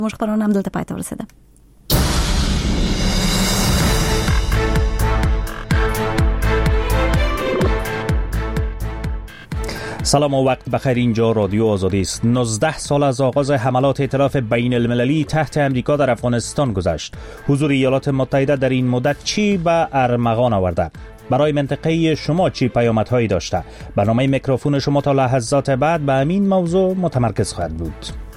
موږ خبرونه هم دلته پای ته ورسیده. سلام و وقت بخیر. اینجا رادیو آزادی است. 19 سال از آغاز حملات ائتلاف بین المللی تحت امریکا در افغانستان گذشت. حضور ایالات متحده در این مدت چی به ارمغان آورده؟ برای منطقه شما چی پیامدهایی داشته؟ برنامه میکروفون شما تا لحظات بعد به همین موضوع متمرکز خواهد بود.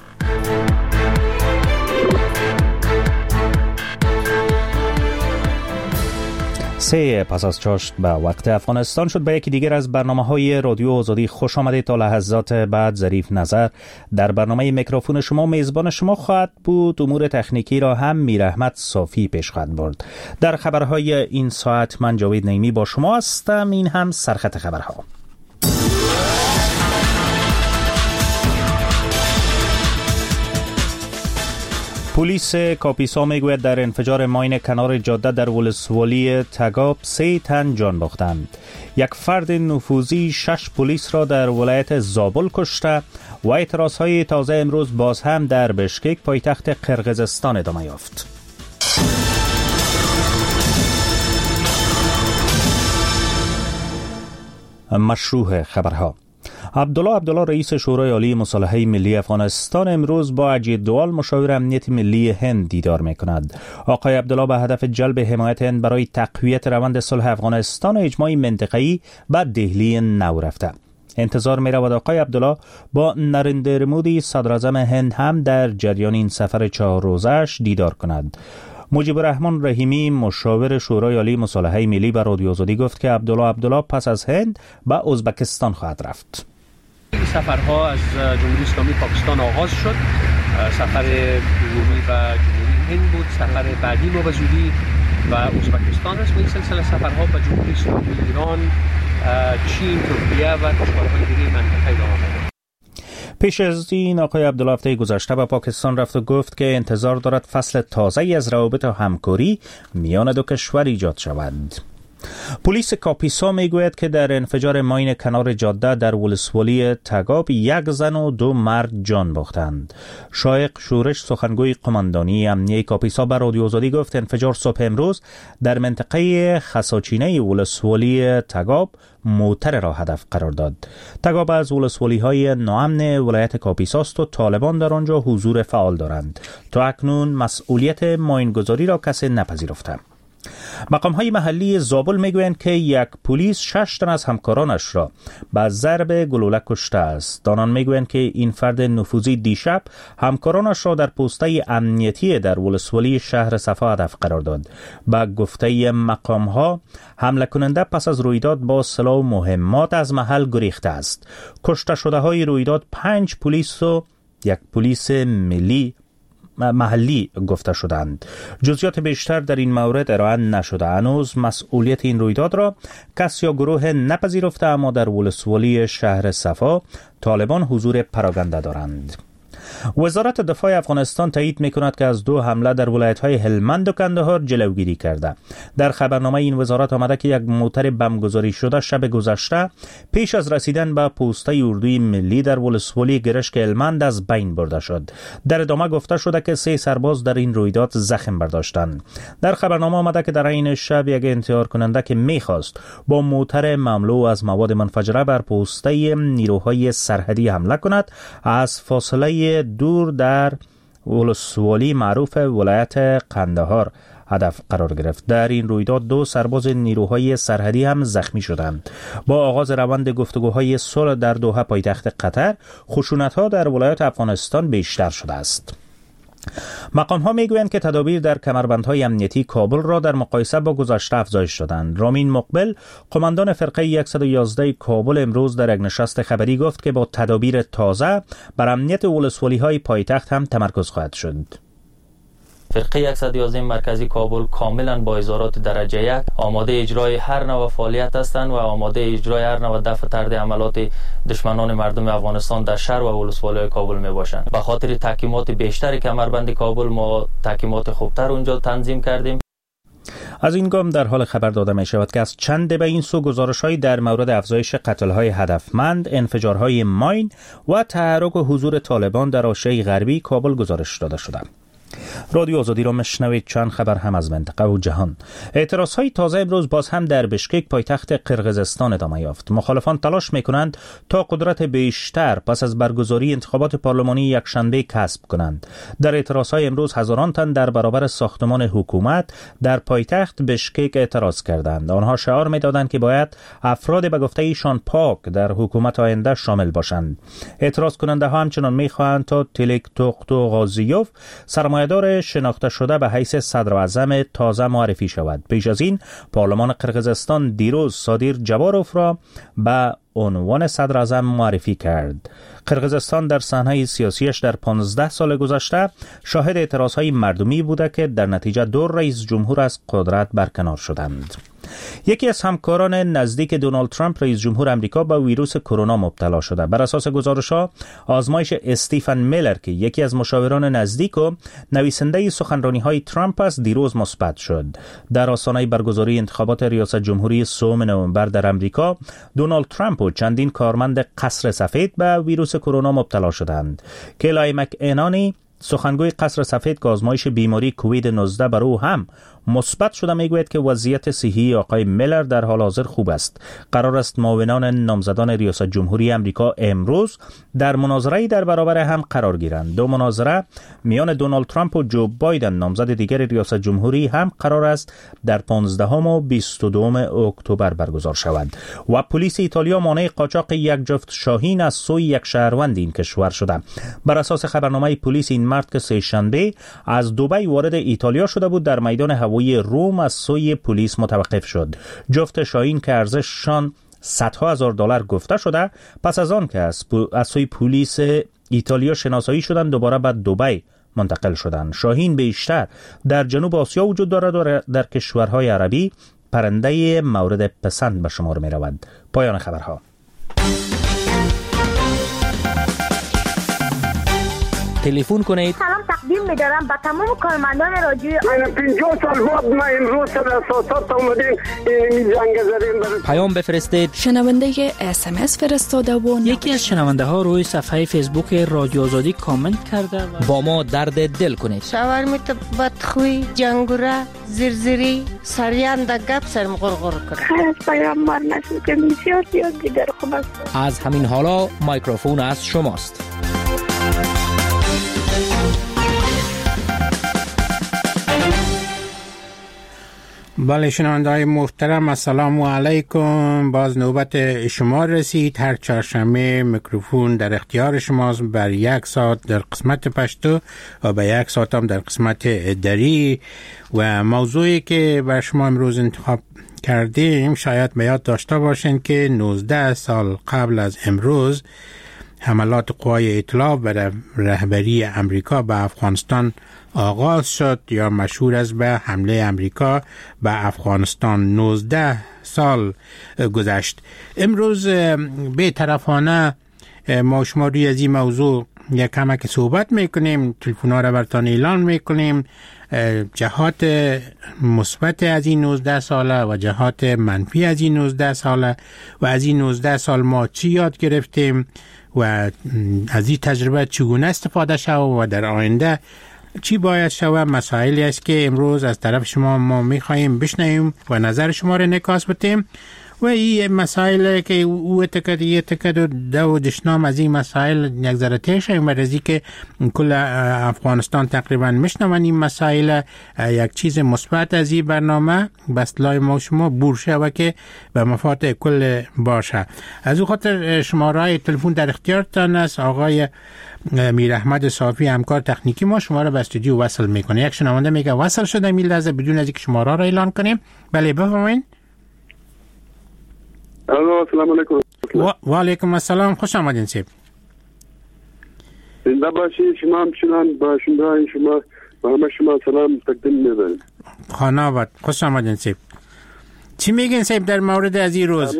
سه پس از چاشت به وقت افغانستان شد. به یکی دیگر از برنامه‌های رادیو آزادی خوش آمدید. تا لحظات بعد ظریف نظر در برنامه میکروفون شما میزبان شما خواهد بود. امور تکنیکی را هم میراحمد صافی پیش خواهد برد. در خبرهای این ساعت من جاوید نعیمی با شما هستم. این هم سرخط خبرها. پلیس کاپیسا میگوید در انفجار ماین کنار جاده در ولسوالی تگاب 3 تن جان باختند. یک فرد نفوذی 6 پلیس را در ولایت زابل کشته و اعتراضهای تازه امروز باز هم در بشکک پایتخت قرقیزستان ادامه یافت. مشروع خبرها. عبدالله رئیس شورای عالی مصالحه ملی افغانستان امروز با اجید دوال مشاور امنیت ملی هند دیدار می‌کند. آقای عبدالله به هدف جلب حمایت هند برای تقویت روند صلح افغانستان و اجماع منطقه‌ای به دهلی نو رفته. انتظار می‌رود آقای عبدالله با نریندر مودی صدر اعظم هند هم در جریان این سفر 4 روزه‌اش دیدار کند. مجیب الرحمن رحیمی مشاور شورای عالی مصالحه ملی به رادیو آزادی گفت که عبدالله پس از هند به ازبکستان خواهد رفت. سفرها از جمهوری اسلامی پاکستان آغاز شد. سفر دومی به جمهوری هند بود. سفر بعدی ما به زودی و ازبکستان است. این سلسله سفرها به جمهوری اسلامی ایران، چین، ترکیه و کشورهای دیگه منطقه ادامه دارد. پیش از این آقای عبدالله هفته گذشته به پاکستان رفت و گفت که انتظار دارد فصل تازه‌ای از روابط و همکاری میان دو کشور ایجاد شود. پلیس کاپیسا میگوید که در انفجار ماین کنار جاده در ولسوالی تگاب 1 زن و 2 مرد جان باختند. شایق شورش سخنگوی قماندانی امنیه کاپیسا به رادیو آزادی گفت انفجار صبح امروز در منطقه خساچینه ولسوالی تگاب موتر را هدف قرار داد. تگاب از ولسوالی‌های ناامن ولایت کاپیسا است و طالبان در آنجا حضور فعال دارند. تا اکنون مسئولیت ماینگذاری را کسی نپذیرفته. مقام‌های محلی زابل میگویند که یک پلیس 6 تن از همکارانش را با ضرب گلوله کشته است. آنان میگویند که این فرد نفوذی دیشب همکارانش را در پسته امنیتی در ولسوالی شهر صفا هدف قرار داد. با گفته مقام‌ها حمله کننده پس از رویداد با سلاح و مهمات از محل گریخته است. کشته شده های رویداد 5 پلیس و یک پلیس محلی گفته شدند. جزئیات بیشتر در این مورد ارائه نشده. هنوز مسئولیت این رویداد را کس یا گروه نپذیرفته، اما در ولسوالی شهر صفا طالبان حضور پراگنده دارند. وزارت دفاع افغانستان تایید می‌کند که از 2 حمله در ولایت‌های هلمند و کندهار جلوگیری کرده. در خبرنامه این وزارت آمده که یک موتر بمبگذاری شده شب گذشته پیش از رسیدن به پوسته اردوی ملی در ولسوالی گرشک هلمند از بین برده شد. در ادامه گفته شده که 3 سرباز در این رویداد زخم برداشتند. در خبرنامه آمده که در این شب یک انتحار کننده که می‌خواست با موتر مملو از مواد منفجره بر پوسته نیروهای سرحدی حمله کند از فاصله دور در ولسوالی معروف ولایت قندهار هدف قرار گرفت. در این رویداد 2 سرباز نیروهای سرحدی هم زخمی شدند. با آغاز روند گفتگوهای صلح در دوحه پایتخت قطر، خشونت‌ها در ولایات افغانستان بیشتر شده است. مقام‌ها میگویند که تدابیر در کمربندهای امنیتی کابل را در مقایسه با گذشته افزایش دادند. رامین مقبل، قماندان فرقه 111 کابل، امروز در یک نشست خبری گفت که با تدابیر تازه بر امنیت ولسوالی‌های پایتخت هم تمرکز خواهد شد. فرقه 111 مرکزی کابل کاملا با ازارات درجه 1 آماده اجرای هر نوع فعالیت هستند و آماده اجرای هر نوع دفع طرد عملات دشمنان مردم افغانستان در شهر و ولسوالی کابل می باشند. به خاطر تحکیمات بیشتر کمربند کابل ما تحکیمات خوبتر اونجا تنظیم کردیم. از این گام در حال خبر داده می شود که از چند به این سو گزارش‌هایی در مورد افزایش قتل‌های هدفمند، انفجارهای ماین و تحرک و حضور طالبان در حاشیه غربی کابل گزارش داده شده. رادیو آزادی را میشنوید. چند خبر هم از منطقه و جهان. اعتراضهای تازه امروز باز هم در بشکک پایتخت قرقیزستان ادامه یافت. مخالفان تلاش میکنند تا قدرت بیشتر پس از برگزاری انتخابات پارلمانی یکشنبه کسب کنند. در اعتراضهای امروز هزاران تن در برابر ساختمان حکومت در پایتخت بشکک اعتراض کردند. آنها شعار میدادند که باید افراد به گفته ایشان پاک در حکومت آینده شامل باشند. اعتراض کننده ها همچنان میخواهند تا تلک توختو غازیوف سرمایه‌دار شناخته شده به حیث صدر اعظم تازه معرفی شود. پیش از این پارلمان قرقیزستان دیروز صادیر جباروف را به عنوان صدر اعظم معرفی کرد. قرقیزستان در صحنه سیاسیش در 15 سال گذشته شاهد اعتراضهای مردمی بوده که در نتیجه 2 رئیس جمهور از قدرت برکنار شدند. یکی از همکاران نزدیک دونالد ترامپ رئیس جمهور امریکا به ویروس کرونا مبتلا شده. بر اساس گزارش‌ها آزمایش استیفن میلر که یکی از مشاوران نزدیک و نویسنده سخنرانی‌های ترامپ است دیروز مثبت شد. در آستانه برگزاری انتخابات ریاست جمهوری 3 نوامبر در امریکا دونالد ترامپ و چندین کارمند قصر سفید به ویروس کرونا مبتلا شدند. کلای مک‌انانی سخنگوی قصر سفید که آزمایش بیماری کووید 19 بر او هم مثبت شده میگوید که وضعیت صحی آقای میلر در حال حاضر خوب است. قرار است معاونان نامزدان ریاست جمهوری امریکا امروز در مناظره در برابر هم قرار گیرند. 2 مناظره میان دونالد ترامپ و جو بایدن نامزد دیگر ریاست جمهوری هم قرار است در 15 و 22 اکتبر برگزار شود. و پلیس ایتالیا مانع قاچاق یک جفت شاهین از سوی یک شهروند این کشور شده. بر اساس خبرنامه پلیس این مرد که سه‌شنبه از دبی وارد ایتالیا شده بود در میدان هوایی روم از سوی پلیس متوقف شد. جفت شاهین که ارزششان صدها هزار دلار گفته شده پس از آن که از سوی پلیس ایتالیا شناسایی شدند دوباره به دبی منتقل شدند. شاهین بیشتر در جنوب آسیا وجود دارد و در کشورهای عربی پرنده مورد پسند به شمار می رود. پایان خبرها. تلفن کنید. سلام تقدیم می‌دارم به تمام کارمندان رادیو. من 50 سال بعد ما امروز سر اساسات اومدیم این جنگ زدیم. پیام بفرستید. شنونده SMS فرستاده و یکی از شنونده ها روی صفحه فیسبوک رادیو آزادی کامنت کرده با ما درد دل کنید. شاورمیت بدخوی جنگوره زرزری سریان د گپ سرم غرغر کرد. خیلی پیامبر نشون که بسیار دیگر خوب است. از همین حالا میکروفون از شماست. بله شنونده‌های محترم السلام علیکم. باز نوبت شما رسید. هر چهارشنبه میکروفون در اختیار شماست بر 1 ساعت در قسمت پشتو و به 1 ساعت هم در قسمت دری. و موضوعی که بر شما امروز انتخاب کردیم شاید به یاد داشته باشین که 19 سال قبل از امروز حملات قوای اطلاع بر رهبری امریکا به افغانستان آغاز شد یا مشهور است به حمله امریکا به افغانستان. 19 سال گذشت. امروز به طرفانه ما شما روی از این موضوع یک کمک صحبت میکنیم، تلفن‌ها را براتون اعلان میکنیم، جهات مثبت از این 19 ساله و جهات منفی از این 19 ساله و از این 19 سال ما چی یاد گرفتیم و از این تجربه چگونه استفاده شود و در آینده چی باید شود. مسائلی است که امروز از طرف شما ما میخواییم بشنویم و نظر شما را نکاس بتیم و این مسائل که او تکد و دو دشنام از این مسائل یک ذره تیشیم و رزی که کل افغانستان تقریبا مشنون این مسائل. یک چیز مثبت از این برنامه بسلای ما شما بورشه و که به مفاد کل باشه. از او خاطر شماره تلفن در اختیارتان است. آقای میر احمد صافی همکار تکنیکی ما شما را به استودیو وصل میکنه. یک شنونده میگه وصل شده این لحظه بدون از اینکه شماره را اعلان کنیم. بله بفرمایید. السلام علیکم. و علیکم السلام. خوش آمدین سیب. زنده باشید. شما همچنان باشنده شما و همه شما سلام تقدیم می‌کنم. خانه آباد. خوش آمدین سیب. چی میگین سیب در مورد از این روز؟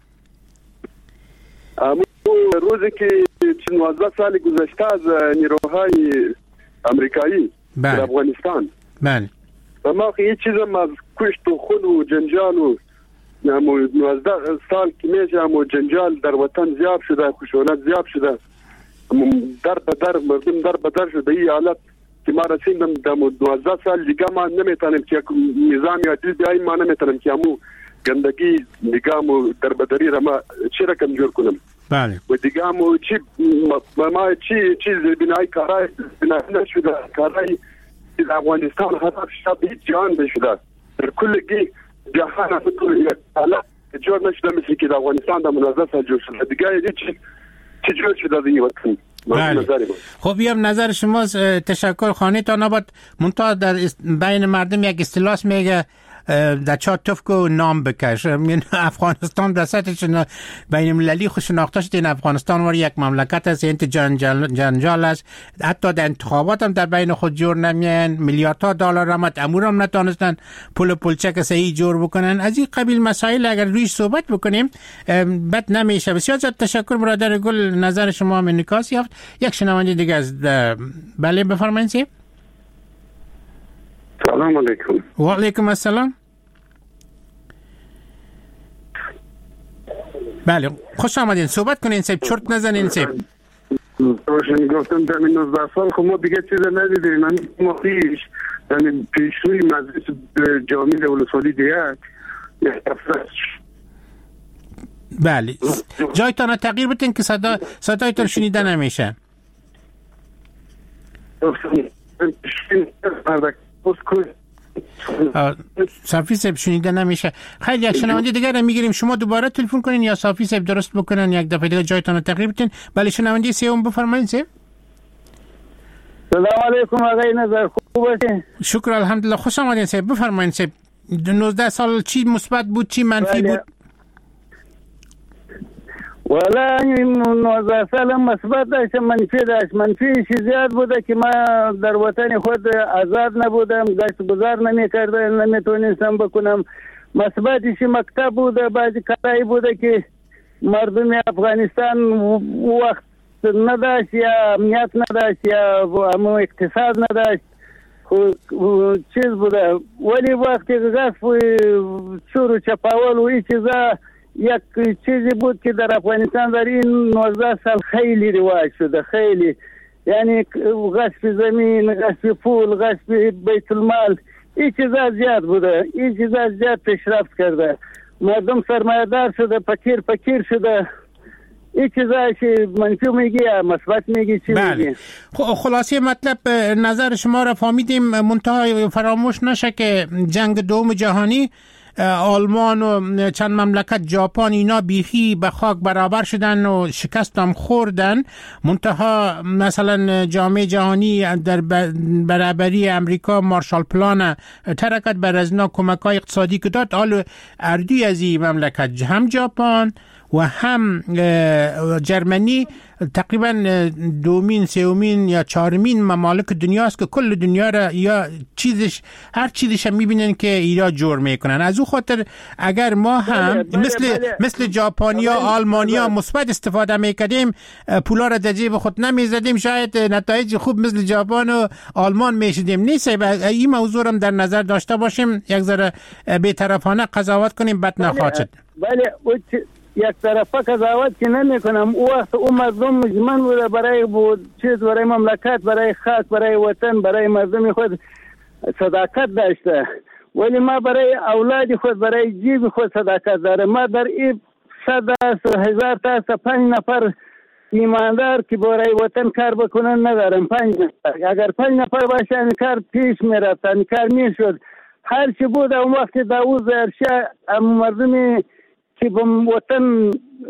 روزی که 19 سال گذشته از نیروهای امریکایی در افغانستان. بله. و ما هیچ چیز مذکور پشت و خون و جنجال و 19 سال که میشه و جنجال در وطن زیاد شده، خشونت زیاد شده، در بدر مردم در بدر شده. این حالت که ما رسیدم در 12 سال دیگه ما نمیتونیم که نظام عادل بیاییم، ما نمیتونیم که همو گندگی دیگه مو در بدری را ما چی رقم جور کنم. بله. و دیگه مو چی ما چی بنای کارای بنای نشده، کارای در افغانستان هدف شد هیچ جهان بشده. در کلگی جهان همون حالت جور نشده مثل که در افغانستان در 19 سال جور شده. دیگه چی جور شده در این وطن. بله. خب بیام نظر شما. تشکر. خانه تا نباد منتها در بین مردم یک اصطلاح میگه در چهار تفک و نام بکش. افغانستان در سطح بین المللی خوش شناخته شده. این افغانستان وار یک مملکت است، این جنجال است، حتی در انتخابات هم در بین خود جور نمیان، میلیاردها دلار هم امور هم نتونستن پولچک صحیح جور بکنن. از این قبیل مسائل اگر رویش صحبت بکنیم بد نمیشه. بسیار زیاد تشکر برادر گل، نظر شما هم انعکاس یافت. یک شنونده دیگه از بله بفرمایید. سلام علیکم. و علیکم السلام. بله خوش آمدین، صحبت کنین سیب، چرت نزنین سیب. روشن گفتم در 19 سال خب ما دیگه چیز ندیدیم. من ما پیش روی مجلس جامعه ولسوالی دیگه. بله جایتان تغییر بتین که صدایتان شنیده نمیشه. صافی صاحب شنیده نمیشه. خیلی یک شنونده دیگر میگیریم، شما دوباره تلفن کنین یا صافی صاحب درست بکنن یک دفعه دیگه جایتان رو تغییر بدین. بله شنونده سوم بفرمایید صاحب. سلام علیکم آقای نظر، خوب هستین؟ شکر الحمدلله. خوش آمدین صاحب، بفرمایید صاحب. 19 سال چی مثبت بود چی منفی بود؟ والا 19 سال مثبت داشت، منفی داشت. منفیش زیاد بوده که ما در وطن خود آزاد نبودم، گشت گذار نمی‌کردم، نمیتونستم بکنم. مثبتش مکتب بوده، بعضی کارایی بوده که مردم افغانستان وقت نداشت یا امنیت نداشت یا اقتصاد نداشت. چیز بوده ولی وقتی غصب و چور و چپاول و این چیزا یک چیزی بود که در افغانستان در این 19 سال خیلی رواج شده. خیلی یعنی غصب زمین، غصب پول، غصب بیت المال، این چیزا زیاد بوده. این چیزا زیاد پیشرفت کرده. مردم سرمایه‌دار شده، فقیر شده. این چیزایی که منفی میگی یا مثبت میگی چی میگی؟ خلاصه مطلب نظر شما را فهمیدیم. منتها فراموش نشه که جنگ دوم جهانی آلمان و چند مملکت ژاپن اینا بیخی به خاک برابر شدن و شکست هم خوردن. منتها مثلا جامعه جهانی در برابری امریکا مارشال پلان ترکت بر از اینا کمک‌های اقتصادی که داد. حال اردوی از این مملکت هم ژاپن و هم جرمنی تقریبا دومین سومین یا چهارمین ممالک دنیاست که کل دنیا را یا هر چیزش میبینن که ایران جور میکنن. از او خاطر اگر ما هم مثل ژاپنیا آلمانیا مثبت استفاده میکردیم، پولا را در جیب خود نمیزدیم، شاید نتایج خوب مثل ژاپن و آلمان میشدیم. نیست این موضوع هم در نظر داشته باشیم، یک ذره بی‌طرفانه قضاوت کنیم بد نخواهد شد. بله یک طرفه قضاوت که نمی کنم. او وقت اون مردم مجمن بوده برای برای مملکت، برای خاک، برای وطن، برای مردم خود صداقت داشته. ولی ما برای اولاد خود، برای جیب خود صداقت داره. ما در این 100,000 تا 5 نفر ایماندار که برای وطن کار بکنن ندارم. 5 نفر اگر 5 نفر باشه این کار پیش میرفت، این کار میشد. هر چی بود اون وقت داوود ارشا مردمی که به وطن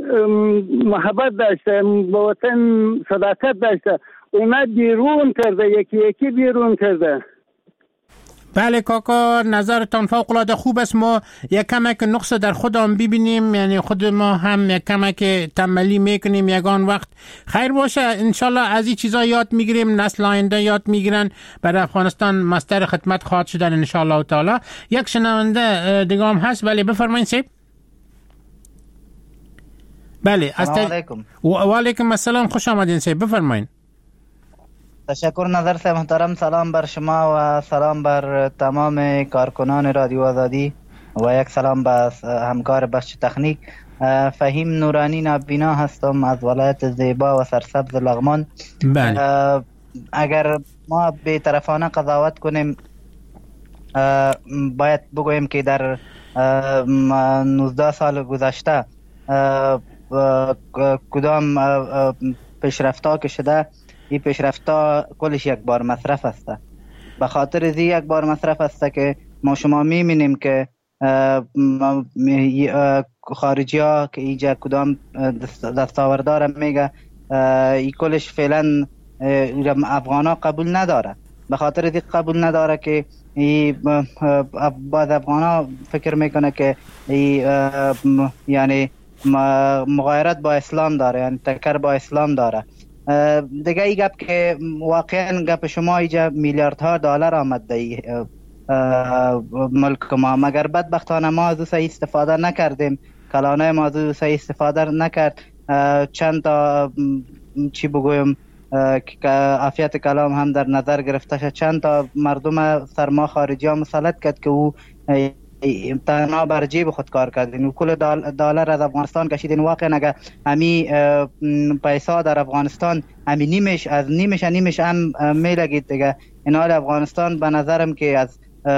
محبت داشته، به وطن صداقت داشته، اونا بیرون کرده، یکی بیرون کرده. بله کاکا نظرتان فوق العاده خوب است. ما یک کمک نقص در خودم ببینیم، یعنی خود ما هم یک کمک تنبلی میکنیم. یگان وقت خیر باشه انشالله از این چیزا یاد میگیریم، نسل آینده یاد میگیرن، برای افغانستان مستر خدمت خواهد شدن انشالله تعالی. یک شنونده دیگه هم هست. بله بفرمایید سیب. بله سلام علیکم. و علیکم السلام، خوش آمدین سیب، بفرمایید. تشکر نظر صاحب محترم. سلام بر شما و سلام بر تمام کارکنان رادیو آزادی و یک سلام به همکار بخش تکنیک. فهیم نورانی نابینا هستم از ولایت زیبا و سرسبز لغمان. بله. اگر ما بی‌طرفانه قضاوت کنیم باید بگوییم که در 19 سال گذشته کدام پیشرفت‌ها که شده، این پیشرفت‌ها کلش یک بار مصرف است. به خاطر از یک بار مصرف است که ما شما می‌بینیم که خارجی ها که اینجا کدام دستاوردار میگه این کلش فعلا افغان ها قبول نداره. به خاطر از قبول نداره که بعض افغان ها فکر میکنه که یعنی مغایرت با اسلام داره، یعنی تکر با اسلام داره. دیگه ای گپ که واقعا گپ شما اینجا میلیاردها دلار آمد در ملک ما، مگر بدبختانه ما از او صحیح استفاده نکردیم. کلانه ما از او صحیح استفاده نکرد. چند تا چی بگویم که عافیت کلام هم در نظر گرفته شد، چند تا مردم سرما خارجی ها مسلط کرد که او تنها بر جیب خود کار کردین و کل دلار از افغانستان کشیدین. واقعا اگر همی پیسا در افغانستان همی نیمش هم میلگید دیگه. این حال افغانستان به نظرم که از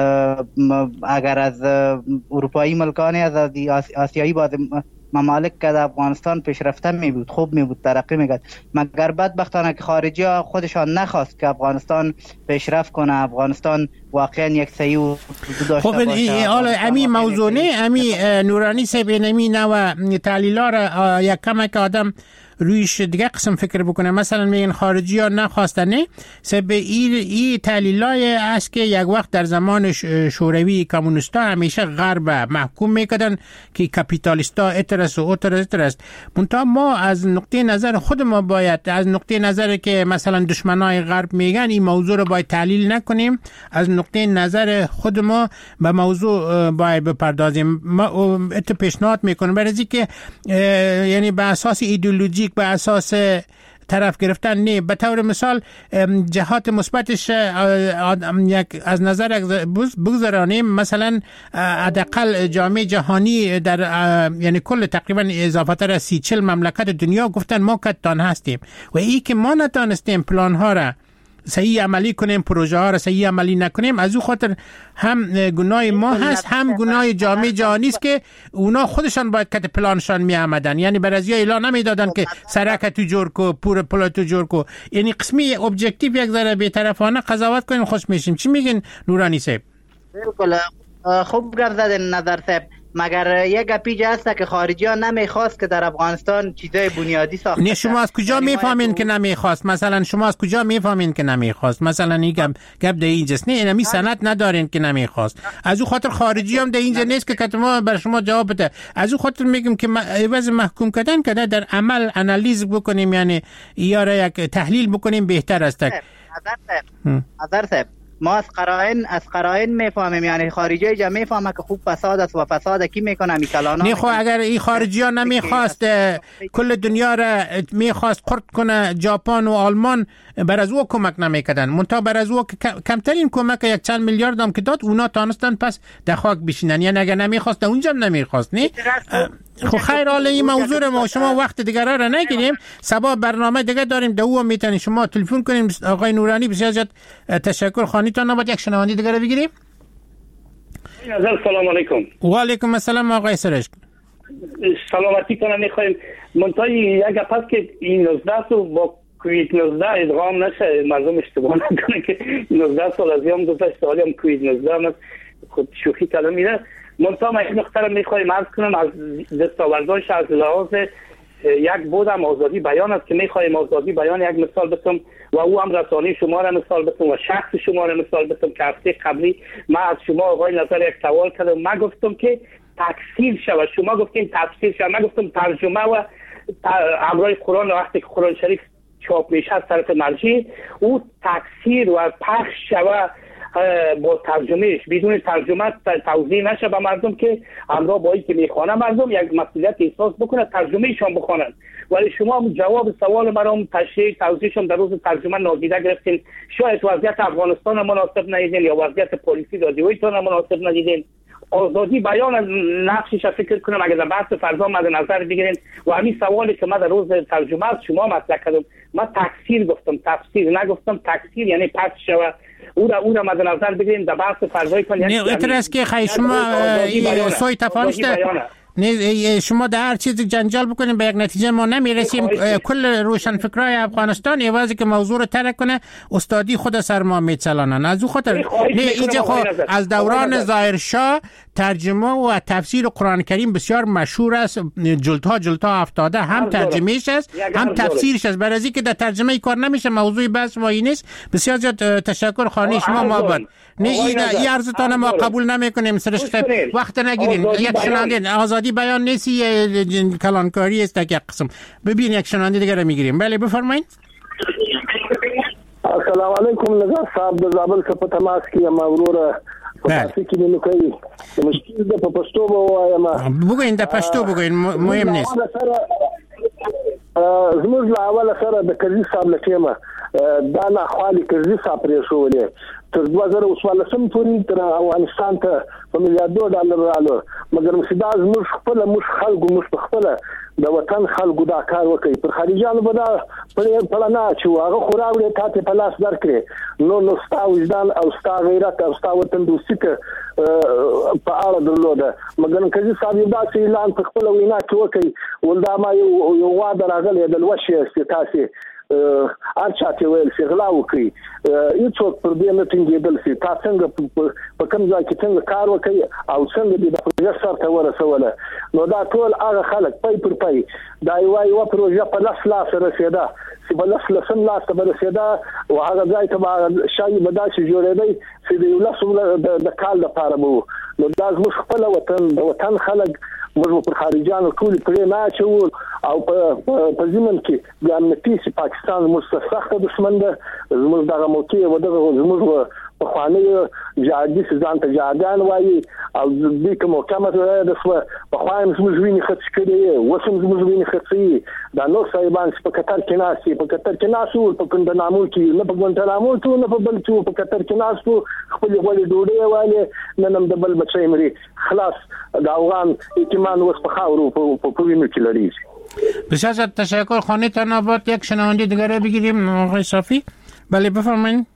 اگر از اروپایی ملکانی از آسیایی بعض ممالک که در افغانستان پیشرفته می بود، خوب می بود، ترقی می کرد، مگر بدبختانه که خارجی ها خودشان نخواست که افغانستان پیشرفت کنه، افغانستان واقعا یک سعی و داشته باشه. خب حالا امی موضوع نه، امی نورانی صاحب نمی نو تحلیلا را یک کمک آدم رویش دیگه قسم فکر بکنه. مثلا میگن خارجی ها نخواستنه سبب ای تحلیلای است که یک وقت در زمان شوروی کمونیستا همیشه غرب محکوم میکردن که کپیتالیستا اترست. منتها ما از نقطه نظر خود ما باید، از نقطه نظر که مثلا دشمنای غرب میگن این موضوع رو باید تحلیل نکنیم، از نقطه نظر خود ما به موضوع باید بپردازیم. ما پیشنهاد میکنم برای اینکه یعنی به اساس ایدئولوژی به اساس طرف گرفتن نه، به طور مثال جهات مثبتش از نظر بگذارانیم. مثلا حداقل جامعه جهانی در یعنی کل تقریبا اضافه‌تر از 30-40 مملکت دنیا گفتن ما کتان هستیم و ای که ما نتانستیم پلان ها را صحیح عملی کنیم، پروژه ها را صحیح عملی نکنیم، از او خاطر هم گناه ما هست، هم گناه جامعه جهانی است که اونا خودشان باید کت پلانشان می آمدن. یعنی برازیا اعلان نمیدادن که سرک تو جور کو، پور پل تو جور کو. یعنی قسمی ابجکتیو یک ذره بی‌طرفانه قضاوت کنیم خوش میشیم. چی میگین نورانی صاحب؟ بالکل خوب گفت نظر صاحب. مگر یک گپی هست که خارجی ها نمیخواست که در افغانستان چیزای بنیادی ساخته. نه شما از کجا میفهمین که نمیخواست؟ مثلا شما از کجا میفهمین که نمیخواست؟ مثلا این گپ در اینجاست. نه اینمی سند ندارین که نمیخواست. از او خاطر خارجی هم در اینجا نیست که کتما بر شما جواب بده. از او خاطر میگم که عوض محکوم کردن که در عمل انالیز بکنیم، یعنی یا را یک تحلیل بکنیم بهتر است. نظر صاحب ما از قرائن میفهمیم، یعنی خارجی جا میفهمه که خوب فساد است و فساد کی میکنه میکلانا. نه خب اگر این خارجی ها نمیخواست کل دنیا را میخواست قرد کنه، ژاپن و آلمان بر از او کمک نمیکردن، منتها بر از او کمترین کمک یک چند میلیارد هم که داد اونا تانستن پس در خاک بشینن. یعنی اگر نمیخواست اونجا هم نمیخواست. نه خب خیر، حالا این موضوع ما شما وقت دیگر را نگیریم، سبا برنامه دیگه داریم، دو هم میتونید شما تلفن کنیم. آقای نورانی بسیار زیاد تشکر. خانیتان نباید یک شنوندی دیگر بگیریم. سلام علیکم. و علیکم السلام آقای سرشک. سلامتی کنم میخوایم منتها یک گپ که این 19 تو با کووید 19 ادغام نشه، مردم اشتباه نکنه که 19 سال از یام گذشت، حالی هم کووید 19 خود شوخی کلام میره. منتها من این نقطه رو میخوایم عرض کنم از دستاورداش از لحاظ یک بودم آزادی بیان است که میخوایم آزادی بیان یک مثال بتم و او هم رسانه شما را مثال بتم و شخص شما را مثال بتم که هفته قبلی من از شما آقای نظر یک سوال کردم، من گفتم که تفسیر شود، شما گفتین تفسیر شود، من گفتم ترجمه و امرای قرآن وقتی که قرآن شریف چاپ میشه از طرف مرجع او تفسیر و پخش شود با ترجمهش بدون ترجمه توضیح نشه به مردم که همراه با اینکه میخوانه مردم یک مسئولیت احساس بکنه ترجمهشان بخونن. ولی شما جواب سوال مرام تشریح توضیحشون در روز ترجمه نادیده گرفتین. شاید وضعیت افغانستان مناسب ندیدین یا وضعیت پلیسی رادیویتون مناسب ندیدین. آزادی بیان نقشش فکر کنم اگر در بحث فردا مد نظر بگیرین و همین سوالی که من در روز ترجمه از شما مطرح کردم من تکثیر گفتم، تفسیر نگفتم. تکثیر یعنی پس شوه او را مد نظر بگیرین در بحث فردای کن. نه اعتراض که خیلی شما سوی تفاوت نه شما در هر چیز جنجال بکنیم به یک نتیجه ما نمیرسیم. کل روشنفکرای افغانستان ایوازی که موضوع رو ترک کنه استادی خود سر ما میچلانن. از او خاطر نه اینجا از دوران ظاهرشاه ترجمه و تفسیر قرآن کریم بسیار مشهور است، جلدها افتاده، هم ترجمهش است هم تفسیرش است. برای اینکه در ترجمه کار نمیشه موضوع بحث ما این است. بسیار زیاد تشکر خانه شما محبت. نه این عرضتان ما قبول نمیکنیم. سرش وقت نگیرین. یک شنونده آزادی بیان نیستی کلانکاری است یک قسم. ببین یک شنونده دیگه رو میگیریم. بله بفرمایید. السلام علیکم نگار صاحب د زابل څخه په تماس کې یم ورور په کې نو کوي مشکل د په پښتو وایم. بګوین د پښتو بګوین مهم نیست. زموږ لا اول سره د کرزي صاحب لکه دا نه خالي کرزي صاحب پرې شوولې تر 2014 پورې تر افغانستان ته په میلیارډو ډالر رالو، مګر مسیدا زموږ خپل خلکو مش خپل د وطن خلکو دا کار وکړي پر خارجانو به دا په نه چې هغه خوراوړي ته په لاس درکړي نو ستا وجدان او ستا غیرت او ستا وطن دوستي په اړه درلوده. مګر کرزي صاحب دا اعلان په خپل وینا کې وکړي ولدا ما یو واده راغلی د لوشي استاسي ارچاته ویل چې غلا وکړي هیڅوک پر دې نه ټینګېدل چې تاسو څنګه په کوم ځای کې څنګه کار وکړي او څنګه د پروژې سره ورسوله. نو دا ټول هغه خلک پای پر پای دا یو پروژه په لاس رسیدا چې په لسم لاس ته رسیدا او هغه ځای ته شای بداسي جوړېدی چې د یو لاس د کال لپاره وو. نو دا زموږ خپل وطن خلک موږ پر خارجانو ټول پرې نه چول او په زمن کې د امنیتي پاکستان مستسخه دشمن ده. زموږ دغه موقع و دغه زموږ په خواني جهادي ځان ته جهادان وایي او دې کوم کمه ده په خوان زموږ ویني خرڅ کړي وسم زموږ ویني خرڅي دا نو صاحبان په قطر کې ناسو په کندنامو کې نه په ګونټنامو ته نه په بل څه په قطر کې ناسو خپل غوړي ډوډۍ والي نن د بل بچي مري خلاص د افغان ایتمان وس په خاورو په وینو کې لري. بسیار تشکر خانه تنابات. یک شنونده دیگه بگیریم آقای صافی. بله بفرمایید.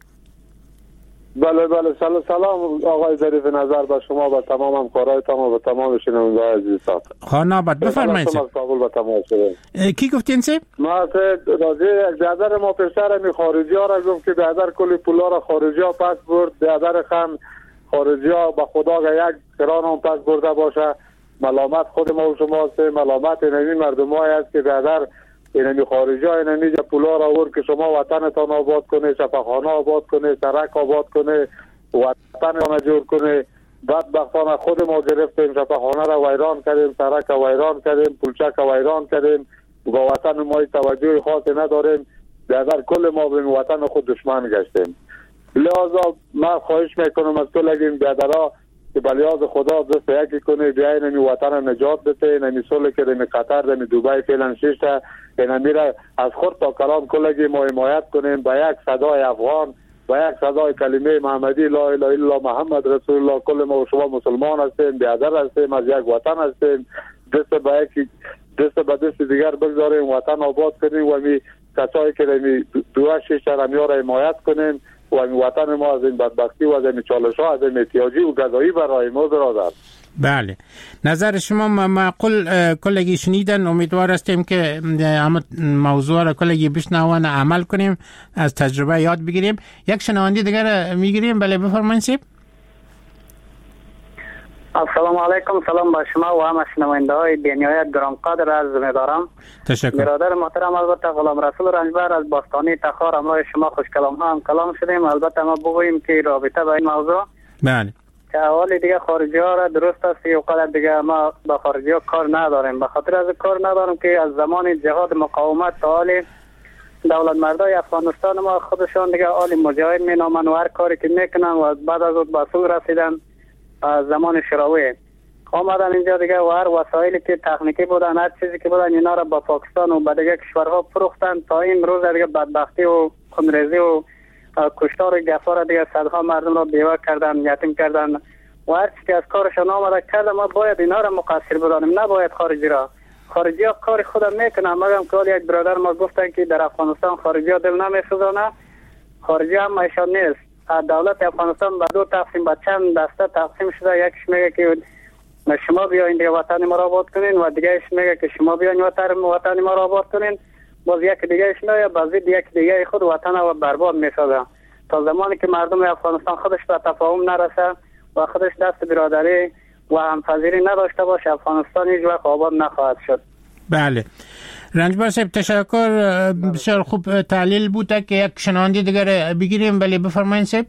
بله سلام آقای ظریف نظر به شما و تمام همکارایتان و به تمام شنونده‌های عزیزتان. خانابات بفرمایید. قبول به تمام شده. کی گفتین سه؟ ما راجع یک بیادر ما پسر می خارجی ها را گفت که بیادر کلی پولا را خارجی ها پس برد. بیادر خان خارجی ها به خدا یک کران هم پس برده باشه. ملامت خود ما و شما است. ملامت اینمی مردم های است که بیادر اینمی خارجی ها اینمی جا پولا را ورد که شما وطنتان آباد کنه، شفاخانه آباد کنه، سرک آباد کنه، وطنتان جور کنه. بدبختانه خود ما گرفتیم، شفاخانه را ویران کردیم، سرک را ویران کردیم، پولچک را ویران کردیم، با وطن ما توجه خاصی نداریم. بیادر کل ما به وطن خود دشمن گشتیم. لذا من خواهش میکنم از کل این بیادرها که بلیاز خدا دست یکی کنه بیای نمی وطن نجات بده. نمی سوله که نمی قطر نمی دوبای فعلا ششته نمی را از خود تا کلام کلگی ما حمایت کنیم با یک صدای افغان با یک صدای کلمه محمدی لا اله الا الله محمد رسول الله. کل ما و شما مسلمان هستیم، بیادر هستیم، از یک وطن هستیم. دست به دست دیگر بگذاریم، وطن آباد کنیم و می کسایی که نمی دوه ششته نمی را حمایت کنیم و وطن ما از این بدبختی و از این چالش ها از این احتیاجی و غذایی برای ما برادر. بله نظر شما معقول کلگی شنیدن. امیدوار هستیم که موضوع را کلگی بشنوان عمل کنیم، از تجربه یاد بگیریم. یک شنونده دیگر میگیریم. بله بفرمایید سیب. السلام علیکم. سلام با شما و همه شنونده های بینیایت گرانقدر عرض می‌دارم. تشکر. برادر محترم البته غلام رسول رنجبر از باستانی تخار همراه شما خوش کلام ها هم کلام شدیم. البته ما بگوییم که رابطه با این موضوع بله که اول دیگه خارجی ها را درست است که وقت دیگه ما با خارجی ها کار نداریم. به خاطر از کار نداریم که از زمان جهاد مقاومت تا حال دولت مردای افغانستان ما خودشان دیگه آل مجاهد می نامن و هر کاری که میکنن و بعد از اون به سو رسیدن زمان شوروی آمدن اینجا دیگه و هر وسایلی که تکنیکی بودن هر چیزی که بودن اینا را با پاکستان و به دیگه کشورها فروختن تا این روز دیگه بدبختی و خونریزی و کشتار و گفار دیگه صدها مردم را بیوه کردن یتیم کردن و هر چیزی که از کارشان آمده کرده ما باید اینا را مقصر بدانیم نباید خارجی را خارجی ها کار خودم میکنن مگم که یک برادر ما گفتن که در افغانستان خارجی ها دل نمیسوزانه خارجی هم ایشان نیست دولت افغانستان به دو تقسیم به چند دسته تقسیم شده یکیش میگه که شما بیاین دیگه وطن ما را آباد کنین و دیگهش میگه که شما بیاین وطن ما را آباد کنین باز یک دیگهش میگه باز یک دیگه خود وطن را برباد میسازه تا زمانی که مردم افغانستان خودش به تفاهم نرسه و خودش دست برادری و همپذیری نداشته باشه افغانستان هیچ وقت آباد نخواهد شد. بله رنجبر صاحب تشکر بسیار خوب تحلیل بوده که یک شنونده دیگر بگیریم. بله بفرمایید صاحب.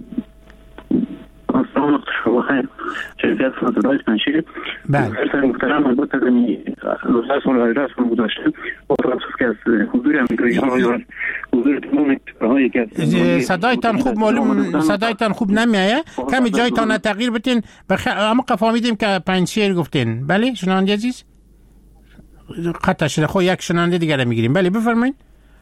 السلام علیکم شرکت فاضلای پنشیر بله محترم البته زمینی لطفاً رسم گذاشته با توصف که از حضور امریکایی ها حضور تمام کشورهای که صدایتان خوب معلوم صدایتان خوب نمیایه کمی جایتان تغییر بدین اما فهمیدیم که پنشیر گفتین. بله شنونده عزیز قطع شده خب یک شنونده دیگر میگیریم. بله بفرمایید.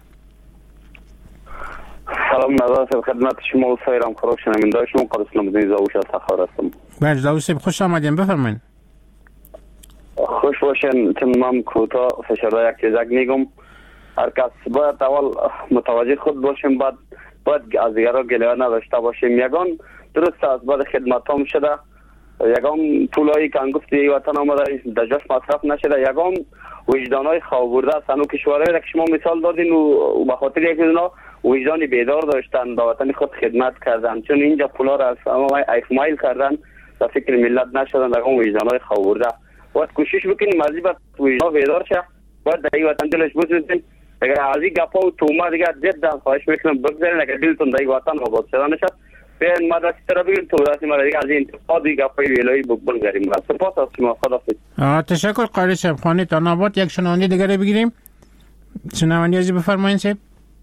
سلام نظر خدمت شما و سایرام خراب شنونده شما قدس نمدنی زاوش از سخار هستم. بله زاوش صاحب خوش آمدین بفرمایید. خوش باشین تمام کوتاه فشرده یک چیزک میگم هر کس باید اول متوجه خود باشیم باید از دیگرها گله نداشته باشیم. یگان درست است بعد خدمت هم شده یگان پولایی که انگفت ای وطن آمده در جاش مصرف نشده یگان وجدانهای خوابورده است انو کشورهایی که شما مثال دادین و به خاطر یک اینا وجدانی بیدار داشتن به وطن خود خدمت کردن چون اینجا پولا را ایفمایل کردن در فکر ملت نشدن در اون وجدانهای خوابورده باید کوشش بکنیم از این وجدان بیدار شه باید در این وطن دلش بسوزیم اگر از این گپا و توما دیگه جدا خواهش میکنم بگذارین اگر دلتون در این وطن آباد شده نشد بیاین مدرسی تر بگیریم تو دستی ما دیگه از این انتقاد این گپای ویلایی بگذاریم. سپاس از شما خداحافظ. تشکر قاری صاحب خانه تا نبات یک شنونده دیگه بگیریم. شنونده عزیز بفرمایید صاحب.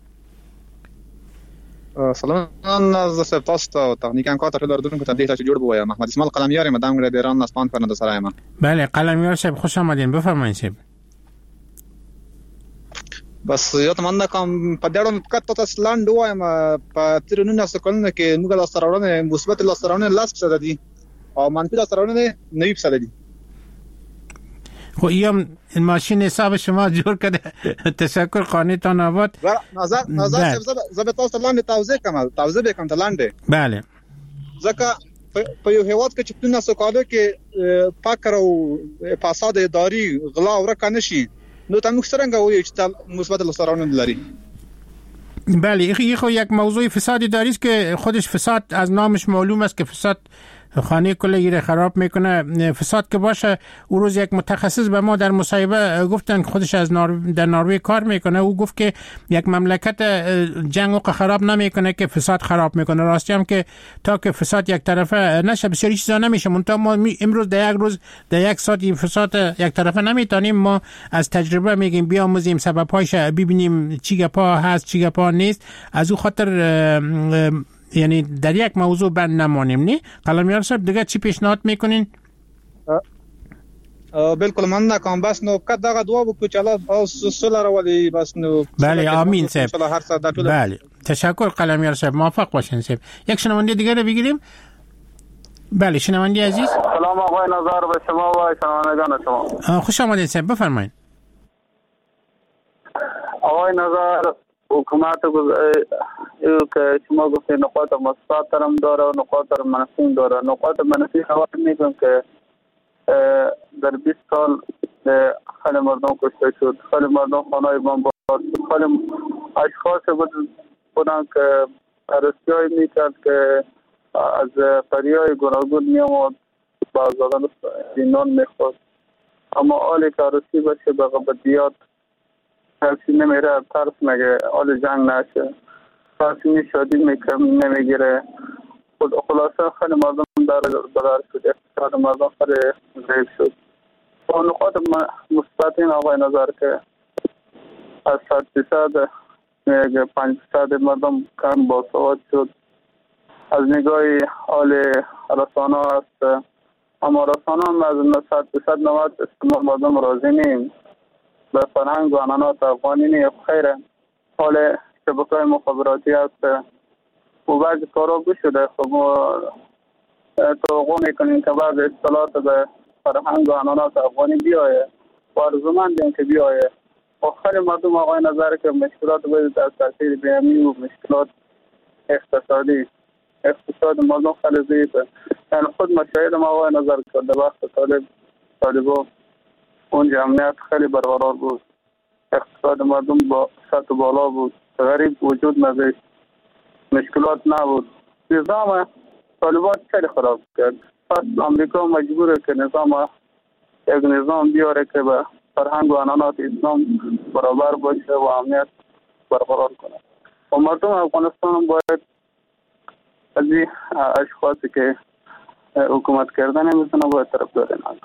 سلام از سپاس تا تکنیکان کار تر دارم که تبدیل تا جوړ بویا محمد اسماعیل قلمیار مدام ګر ایران نسپان فرنده سره ما. بله قلمیار صاحب خوش آمدین بفرمایید صاحب. بس یاد من کوم په ډېرو کټو تاسو لاندې وایم په تیرونو سکلونه کې موږ لا سرونه مثبت لا سرونه لاس څه دي او منفي لا سرونه نوی څه دي. خو یم ماشین حساب شما جوړ کړه تشکر قانیتان آباد. نظر زبر تاسو لاندې توضیح وکم ته لاندې. بله ځکه په یو هیواد کې چې څنګه سکاله کې فقر او فساد اداري غلا او رکنه شي نو تا موږ څنګه وایو چې مثبت لسرانه لري. بله این خو یک موضوع فساد اداری است که خودش فساد از نامش معلوم است که فساد خانه کلی را خراب میکنه. فساد که باشه او روز یک متخصص به ما در مصاحبه گفتن که خودش از در نروژ کار میکنه او گفت که یک مملکت جنگ و خراب نمیکنه که فساد خراب میکنه. راستی هم که تا که فساد یک طرفه نشه بسیاری چیزا نمیشه منتها ما امروز در یک روز در یک ساعت فساد یک طرفه نمیتونیم. ما از تجربه میگیم بیاموزیم سبب‌هاش ببینیم چی گپا هست چی گپا نیست از او خاطر یعنی در یک موضوع بند نمانیم. نه قلمیار صاحب دیگه چی پیشنهاد میکنین؟ بالکل من نکام بس نو کد دغه دعا وکړو چې الله او صلح راولي بس نو. بله آمین صاحب. بله تشکر قلمیار صاحب موفق باشین صاحب. یک شنونده دیگه رو بگیریم. بله شنونده عزیز. سلام آقای نظر به شما و شنوندگان شما. خوش آمدید صاحب بفرمایید. آقای نظر حکومت که شما گفتید نقاط مثبت هم داره و نقاط منفی داره. نقاط منفی خواهد میگم که در 20 سال خیلی مردم کشته شد، خیلی مردم خانه‌های بمبارد شد، خیلی اشخاص بودن که عروسی‌هایی میکرد که از فریای گوناگون میامد با زدن زینان میخواست اما حالی که عروسی باشه به غبطیات کسی نمیره ترس مگه حال جنگ نشه کسی شادی نمیگیره. خلاصه خیلی مردم دار شد اقتصاد مردم خیلی ضعیف شد. و نقاط مثبت این آقای نظر که از 100% یک 5% مردم کم باسواد شد. از نگاه حال رسانه است، اما رسانه هم از 90% استعمال مردم راضی نیم به فرهنگ و عنعنات افغانی نیم. خیره حال شبکه‌های مخابراتی است و بعضی کارا بشده. خب توقع میکنیم که بعض اطلاعات به فرهنگ و عنعنات افغانی بیایه و ارزومندیم که بیایه. خیلی مردم آقای نظر که مشکلات باید از تاثیر بیامی و مشکلات اقتصاد مردم خیلی ضعیفه. یعنی خود مشاهدم آقای نظر که در وقت طالبا اون جمعیت خیلی برقرار بود، اقتصاد مردم با سطح بالا بود، غریب وجود نداشت، مشکلات نبود. نظام طالبان خیلی خراب کرد. پس امریکا مجبوره که یک نظام بیاره که به فرهنگ و عنعنات اسلام برابر باشه و امنیت برقرار کنه. و مردم افغانستان هم باید از این اشخاصی که حکومت کردن میتونه باید طرفدار نکنه.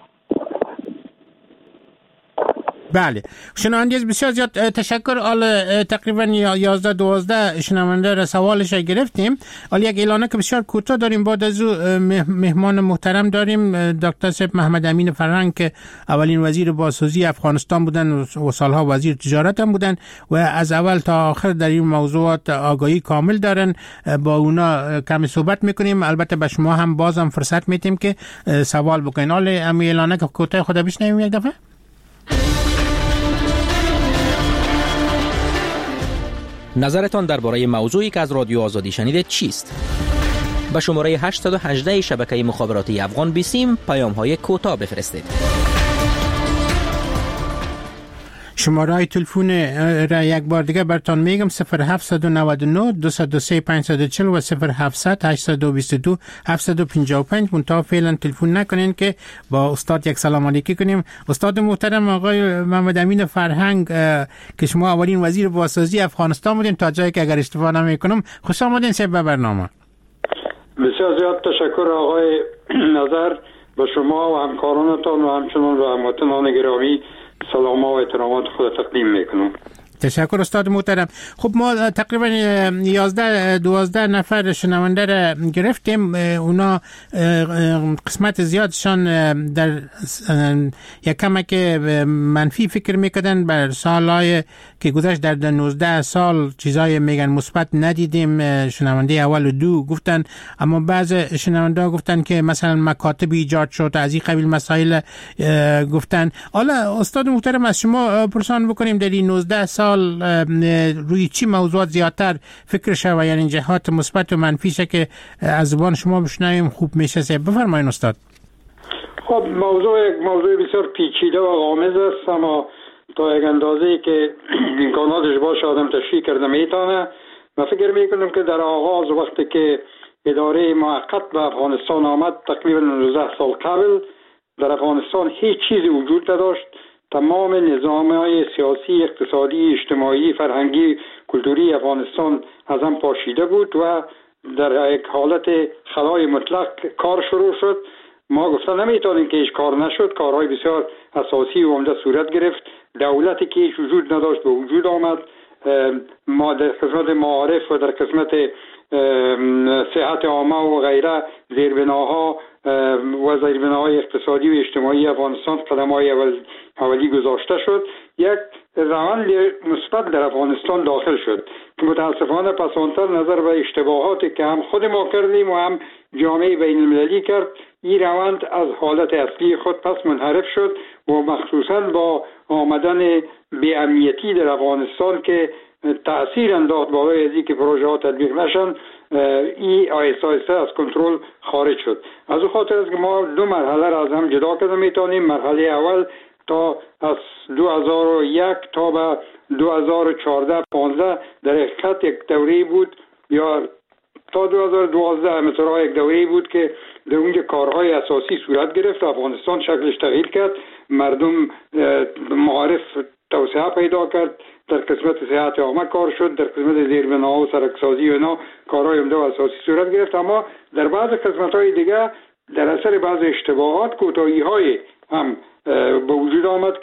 بله، شنونده بسیار زیاد تشکر. تقریبا 11-12 شنونده را سوالش گرفتیم. یک اعلانه که بسیار کوتاه داریم. بعد از او مهمان محترم داریم دکتر صاحب محمد امین فرهنگ که اولین وزیر بازسازی افغانستان بودن و سالها وزیر تجارت هم بودن و از اول تا آخر در این موضوعات آگاهی کامل دارن. با اونا کمی صحبت میکنیم. البته به شما هم بازم فرصت میدیم که سوال بکنین. امی اعلانه که کوتاه خدا بشنویم یک دفعه. نظرتان درباره موضوعی که از رادیو آزادی شنیدید چیست؟ به شماره 818 شبکه مخابراتی افغان بیسیم پیام‌های کوتاه بفرستید. شماره تلفن را یک بار دیگه براتون میگم: 0799 203 540 و 0700 822 755. منتها فعلا تلفن نکنین که با استاد یک سلام علیکی کنیم. استاد محترم آقای محمد امین فرهنگ که شما اولین وزیر بازسازی افغانستان بودین تا جایی که اگر اشتباه نمیکنم، خوش آمدین به برنامه. بسیار زیاد تشکر آقای نظر به شما و همکارانتان و همچنان و هموطنان گرامی سلام و احترامات خود تقدیم میکنم. تشکر استاد محترم. خب ما تقریبا 11-12 نفر شنونده را گرفتیم. اونا قسمت زیادشان در یک کمک منفی فکر میکردن بر سالهای که گذشت. در 19 سال چیزای میگن مثبت ندیدیم. شنونده اول و دو گفتن، اما بعض شنونده گفتن که مثلا مکاتب ایجاد شد، از این قبیل مسائل گفتن. حالا استاد محترم از شما پرسان بکنیم در این 19 سال روی چی موضوعات زیادتر فکر شد، یعنی جهات مثبت و منفیشه که از زبان شما بشنویم خوب میشه. بفرمایید استاد. خب موضوع بسیار پیچیده و غامض است، اما تا یک اندازه‌ای که امکاناتش باشه آدم تشریح کرده میتونه. من فکر میکنم که در آغاز وقتی که اداره موقت به افغانستان آمد تقریبا 19 سال قبل، در افغانستان هیچ چیزی وجود نداشت. تمام نظام‌های سیاسی، اقتصادی، اجتماعی، فرهنگی، کلتوری افغانستان از هم پاشیده بود و در یک حالت خلای مطلق کار شروع شد. ما گفتن نمیتونیم که هیچ کار نشد. کارهای بسیار اساسی و عمده صورت گرفت. دولتی که هیچ وجود نداشت به وجود آمد. ما در قسمت معارف و در قسمت صحت عامه و غیره زیربناها و زیربناهای اقتصادی و اجتماعی افغانستان قدم‌های اولی گذاشته شد. یک روند مثبت در افغانستان داخل شد که متاسفانه پسانتر نظر به اشتباهاتی که هم خود ما کردیم و هم جامعه بین المللی کرد، این روند از حالت اصلی خود پس منحرف شد و مخصوصا با آمدن بی‌امنیتی در افغانستان که تأثیر انداخت برای ازی که پروژه ها تطبیق نشن، این آیسته از کنترل خارج شد. از اون خاطر است که ما دو مرحله را از هم جدا کرده میتونیم. مرحله اول تا از 2001 تا به 2014-15 در حقیقت یک دوره بود، یا تا 2012 مثلا یک دوره بود که در اونجا کارهای اساسی صورت گرفت. افغانستان شکلش تغییر کرد، مردم معارف توسعه پیدا کرد، در قسمت صحت عامه کار شد، در قسمت زیربناها و سرکسازی و اینا کارهای عمده و اساسی صورت گرفت. اما در بعض قسمت‌های دیگه در اثر بعض اشتباهات کوتاهی‌های هم به وجود آمد که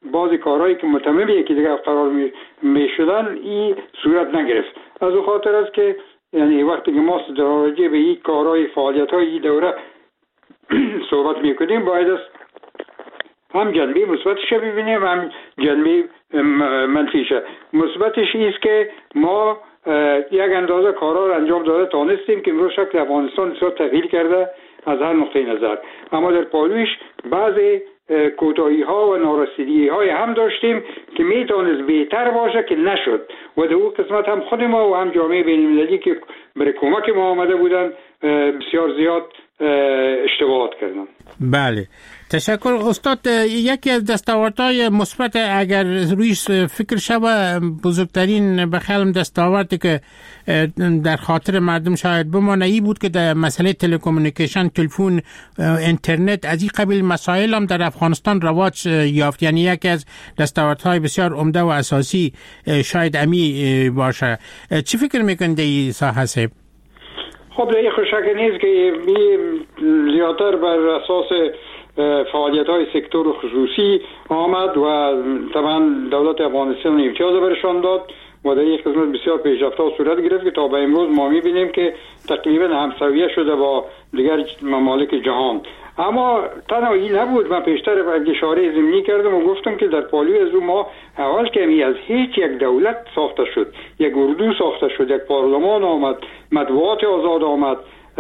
بعضی کارهایی که متمم یکی دیگر قرار می شدن این صورت نگرفت. از اون خاطر است که یعنی وقتی که ما راجع به این کارهای فعالیت‌های این دوره صحبت میکنیم باید است هم جنبه مثبتش ببینیم هم جنبه منفیش. مثبتش است که ما یک اندازه کارا رو انجام داده تانستیم که امروز شکل افغانستان بسیار تغییر کرده از هر نقطه نظر، اما در پالویش بعضی کوتاهی ها و نارسیدگی های هم داشتیم که میتونست بهتر باشه که نشد و در اون قسمت هم خود ما و هم جامعه بین المللی که برای کمک ما آمده بودن بسیار زیاد اشتباهات کردن. بله تشکر استاد. یکی از دستاوردهای مثبت اگر روی فکر شود بزرگترین بخیالم دستاوردی که در خاطر مردم شاید بمانه ای بود که در مسئله تلکومونیکیشن، تلفن، اینترنت از این قبیل مسائل هم در افغانستان رواج یافت. یعنی یکی از دستاوردهای بسیار عمده و اساسی شاید امی باشه. چی فکر میکنید این ساحه صاحب؟ خب دیگه خوشک نیست که زیادتر بر اساس فعالیت‌های سکتور خصوصی آمد و طبعا دولت افغانستان امتیاز برشان داد و در یک قسمت بسیار پیشرفته صورت گرفت که تا به امروز ما می‌بینیم که تقریبا همسویه شده با دیگر ممالک جهان. اما تنها این نبود، من پیشتر اشاره ضمنی کردم و گفتم که در پالوی از ما اول که از هیچ یک دولت ساخته شد، یک اردو ساخته شد، یک پارلمان آمد، مطبوعات آزاد آمد،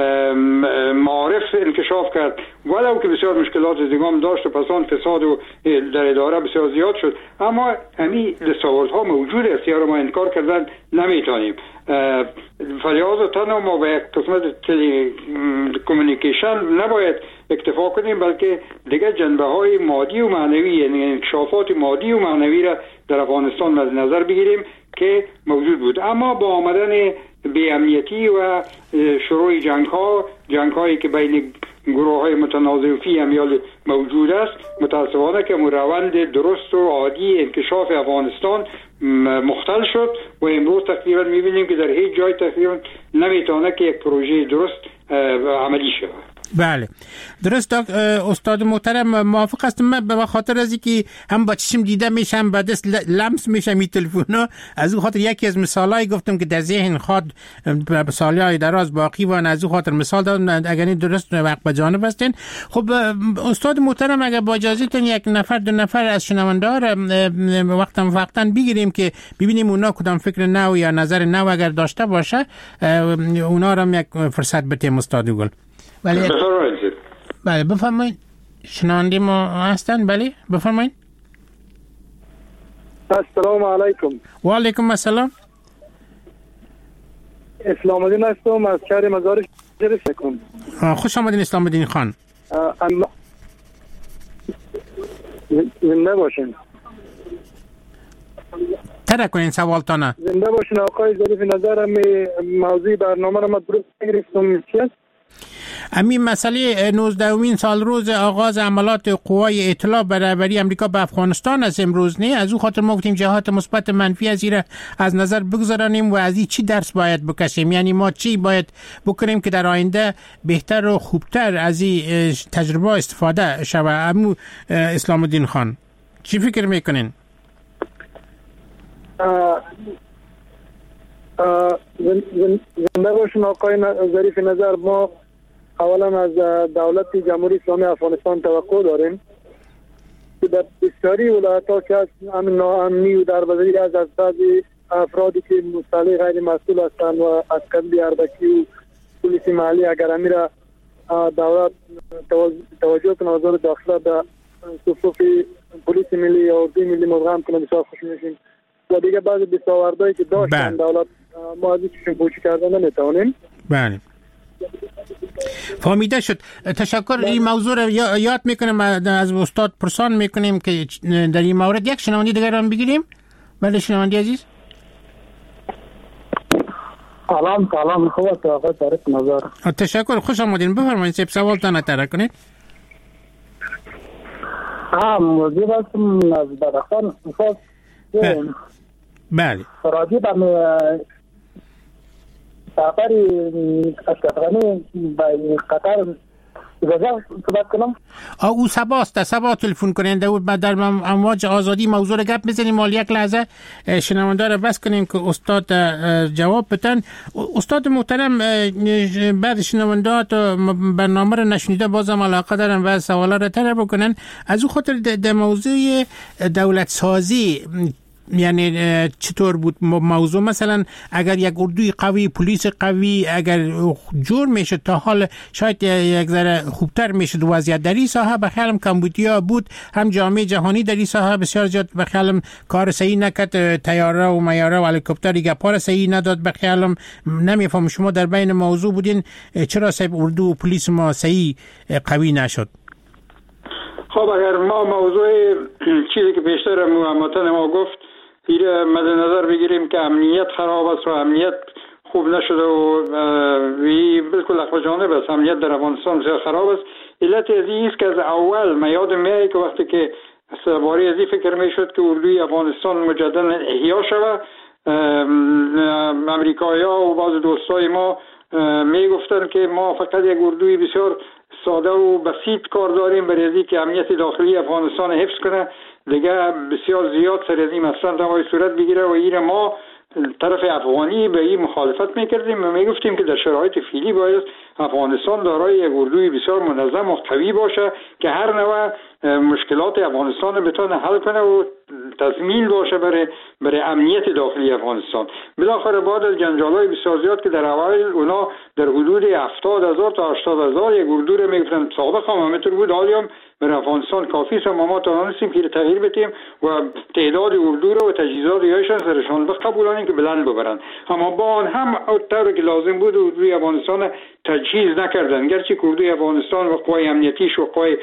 معارف انکشاف کرد، ولو که بسیار مشکلات دیگه داشت و پسان فساد و در اداره بسیار زیاد شد، اما همین دستاوردها موجود است، یا ما انکار کردن نمیتونیم. فلذا تنها ما به یک قسمت تلکومونیکیشن نباید اکتفا کنیم، بلکه دیگه جنبه های مادی و معنوی، یعنی انکشافات مادی و معنوی را در افغانستان مد نظر بگیریم که موجود بود. اما با آمدن بی‌امنیتی و شروع جنگ هایی که بین گروه های متنازع فی امیال موجود است، متاسفانه که روند درست و عادی انکشاف افغانستان مختل شد و امروز تقریبا میبینیم که در هیچ جای تقریبا نمیتونه که یک پروژه درست عملی شود. بله درست استاد محترم، موافق هستم. من به خاطر از اینکه هم با چشم دیده میشم با دست لمس میشم این تلفن‌ها، از اون خاطر یکی از مثالایی گفتم که در ذهن خود سالهای دراز باقی و از اون خاطر مثال دادم، اگر این درست وقت به جانب هستین. خب استاد محترم اگر با اجازهتون یک نفر دو نفر از شنونده‌ها وقتاً بگیریم که ببینیم اونا کدام فکر نو یا نظر نو اگر داشته باشه، اونا را یک فرصت بدیم استاد گل. بله بفرمایید، شنونده ما هستن. بله بفرمایید. السلام علیکم. و علیکم السلام. اسلام الدین هستم از شهر مزار شریف. خوش آمدین اسلام الدین خان. زنده باشین. ترک کنین سوالتانه. زنده باشین آقای ظریف نظر. موضوع برنامه را من درست گرفتم. چیست؟ همین مسئله 19مین سال روز آغاز عملات قوای اطلاع برابری امریکا به افغانستان از امروز نه، از او خاطر ما گفتیم جهات مثبت منفی از این از نظر بگذارانیم و از این چی درس باید بکشیم، یعنی ما چی باید بکنیم که در آینده بهتر و خوبتر از این تجربه استفاده شود. اسلام الدین خان چی فکر میکنین؟ زنده باشین آقای ظریف نظر. ما اولا از دولت جمهوری اسلامی افغانستان توقع داریم که در بسیاری ولایت‌ها که از امن ناامنی و دربدری از بعضی افرادی که مسئله غیر مسئول هستند و عسکری اردکی و پلیس محلی اگر امیر دولت توجه کنه وزارت داخله به صفوف پلیس ملی یا اردوی ملی مدغم کنه بسیار خوش میشیم. و دیگه بعضی دستاوردهایی که داشتن دولت ما از چشم پوشی کردن نمیتونیم. بله فهمیده شد. تشکر. این موضوع رو یاد میکنیم، از استاد پرسان میکنیم که در این مورد یک شنوندی دیگر هم بگیریم. بله شنوندی عزیز. سلام خوب است آقای طارق نظر. تشکر، خوش آمدین. بفرمایید سیب سوالتان اطلاع کنید. موضوع هستم از بدخان. بله راجع به سفری اشرفغانی به قطر صحبت کنم. او سبا تلفن کننده بود. بعد در امواج آزادی موضوع رو گپ میزنیم. مال یک لحظه شنونده رو بس کنیم که استاد جواب بدن. استاد محترم، بعد شنونده برنامه رو نشنیده بازم علاقه دارن و سوالا رو طرح بکنن. از اون خاطر در موضوع دولت سازی یعنی چطور بود موضوع؟ مثلا اگر یک اردوی قوی، پلیس قوی اگر جور میشه تا حال شاید یک ذره خوبتر میشه وضعیت در این ساحه. بخیالم کمبودیا بود، هم جامعه جهانی در این ساحه بسیار زیاد بخیالم کار صحیح نکرد، طیاره و میاره و هلیکوپتر دیگه پار صحیح نداد. بخیالم نمیفهم شما در بین موضوع بودین چرا صاحب اردو و پلیس ما صحیح قوی نشد؟ خب اگر ما موضوع چیزی که بیشتر مهمتن ما گفت ایره مد نظر بگیریم که امنیت خراب است و امنیت خوب نشده و بالکل اخوجانب است، امنیت در افغانستان بسیار خراب است. علت از این است که از اول من یادم میاد که وقتی که باره از این فکر میشد که اردوی افغانستان مجددا احیا شود، امریکایی‌ها و بعض دوستای ما میگفتن که ما فقط یک اردوی بسیار ساده و بسیط کار داریم برای از که امنیت داخلی افغانستان حفظ کنه، دیگه بسیار زیاد سر از این مثلا تمام صورت بگیره و این ما طرف افغانی به این مخالفت میکردیم و میگفتیم که در شرایط فعلی باید افغانستان دارای یک اردوی بسیار منظم و قوی باشه که هر نوع مشکلات افغانستان رو بتونه حل کنه و تضمین باشه برای امنیت داخلی افغانستان. بالاخره بعد از جنجال‌های بسیار زیاد که در اول اونا در حدود 70,000 تا 80,000 یک اردو رو میگفتن سابق هم همینطور بود، حالی هم برای افغانستان کافی است. ما توانستیم که تغییر بدیم و تعداد اردو رو و تجهیزات ایشان سرشان بقبولانیم که بلند ببرن، اما با آن هم اونطور که لازم بود اردوی افغانستان تجهیز نکردن. گرچه اردوی افغانستان و قوای امنیتیش و قوای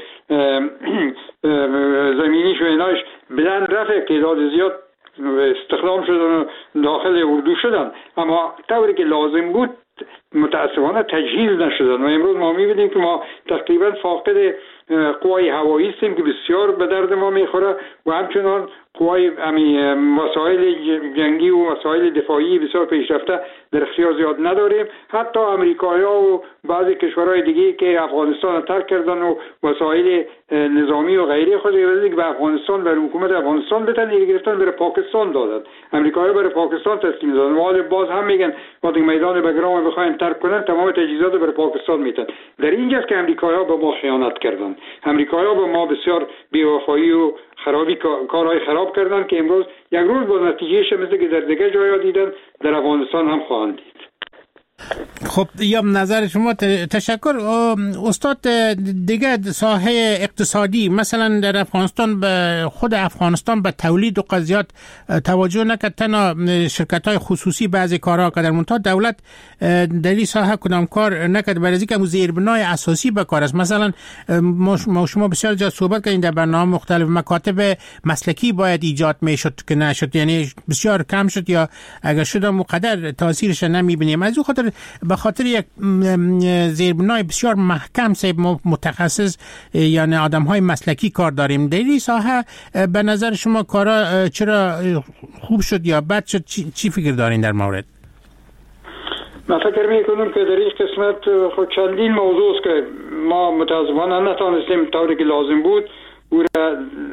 زمینیش و ایناش بلند رفت، تعداد زیاد استخدام شدن و داخل اردو شدن، اما طوری که لازم بود متاسفانه تجهیز نشدن و امروز ما می‌بینیم که ما تقریبا فاقد قوای هوایی هستیم که بسیار به درد ما میخوره و همچنان قوای وسایل جنگی و وسایل دفاعی بسیار پیشرفته در اختیار زیاد نداریم. حتی امریکایی‌ها و بعضی کشورهای دیگه که افغانستان رو ترک کردن و وسایل نظامی و غیره خود به افغانستان و حکومت افغانستان بدن گرفتن برای پاکستان دادن. امریکایی‌ها برای پاکستان تسلیم دادن و باز هم میگن وقتی میدان بگرام بخواین ترک کنن تمام تجهیزات برای پاکستان میدن. در اینجاست که امریکایی‌ها به ما خیانت کردن. امریکایی‌ها به ما بسیار بی‌وفایی و خرابی کارهای خراب کردن که امروز یک روز با نتیجهش مثل که در دیگه جایا دیدن در افغانستان هم خواهند دید. خب یا نظر شما تشکر. استاد دیگه ساحه اقتصادی مثلا در افغانستان به خود افغانستان به تولید و قضیات توجه نکرد، تنها شرکت‌های خصوصی بعضی کارها که در منتها دولت در این ساحه کدام کار نکرد برای اینکه زیربنای اساسی به کار است. مثلا ما شما بسیار جا صحبت کردین در برنامه مختلف مکاتب مسلکی باید ایجاد میشد که نشد، یعنی بسیار کم شد یا اگر شد مقدر تاثیرش نمیبینیم. از اون خاطر به خاطر یک زیربنای بسیار محکم صاحب متخصص یعنی آدم‌های مسلکی کار داریم. در این ساحه به نظر شما کارا چرا خوب شد یا بد شد؟ چی فکر دارین در مورد؟ من فکر میکنم که در این قسمت خود چندین موضوع است که ما متاسفانه نتونستیم طوری که لازم بود او را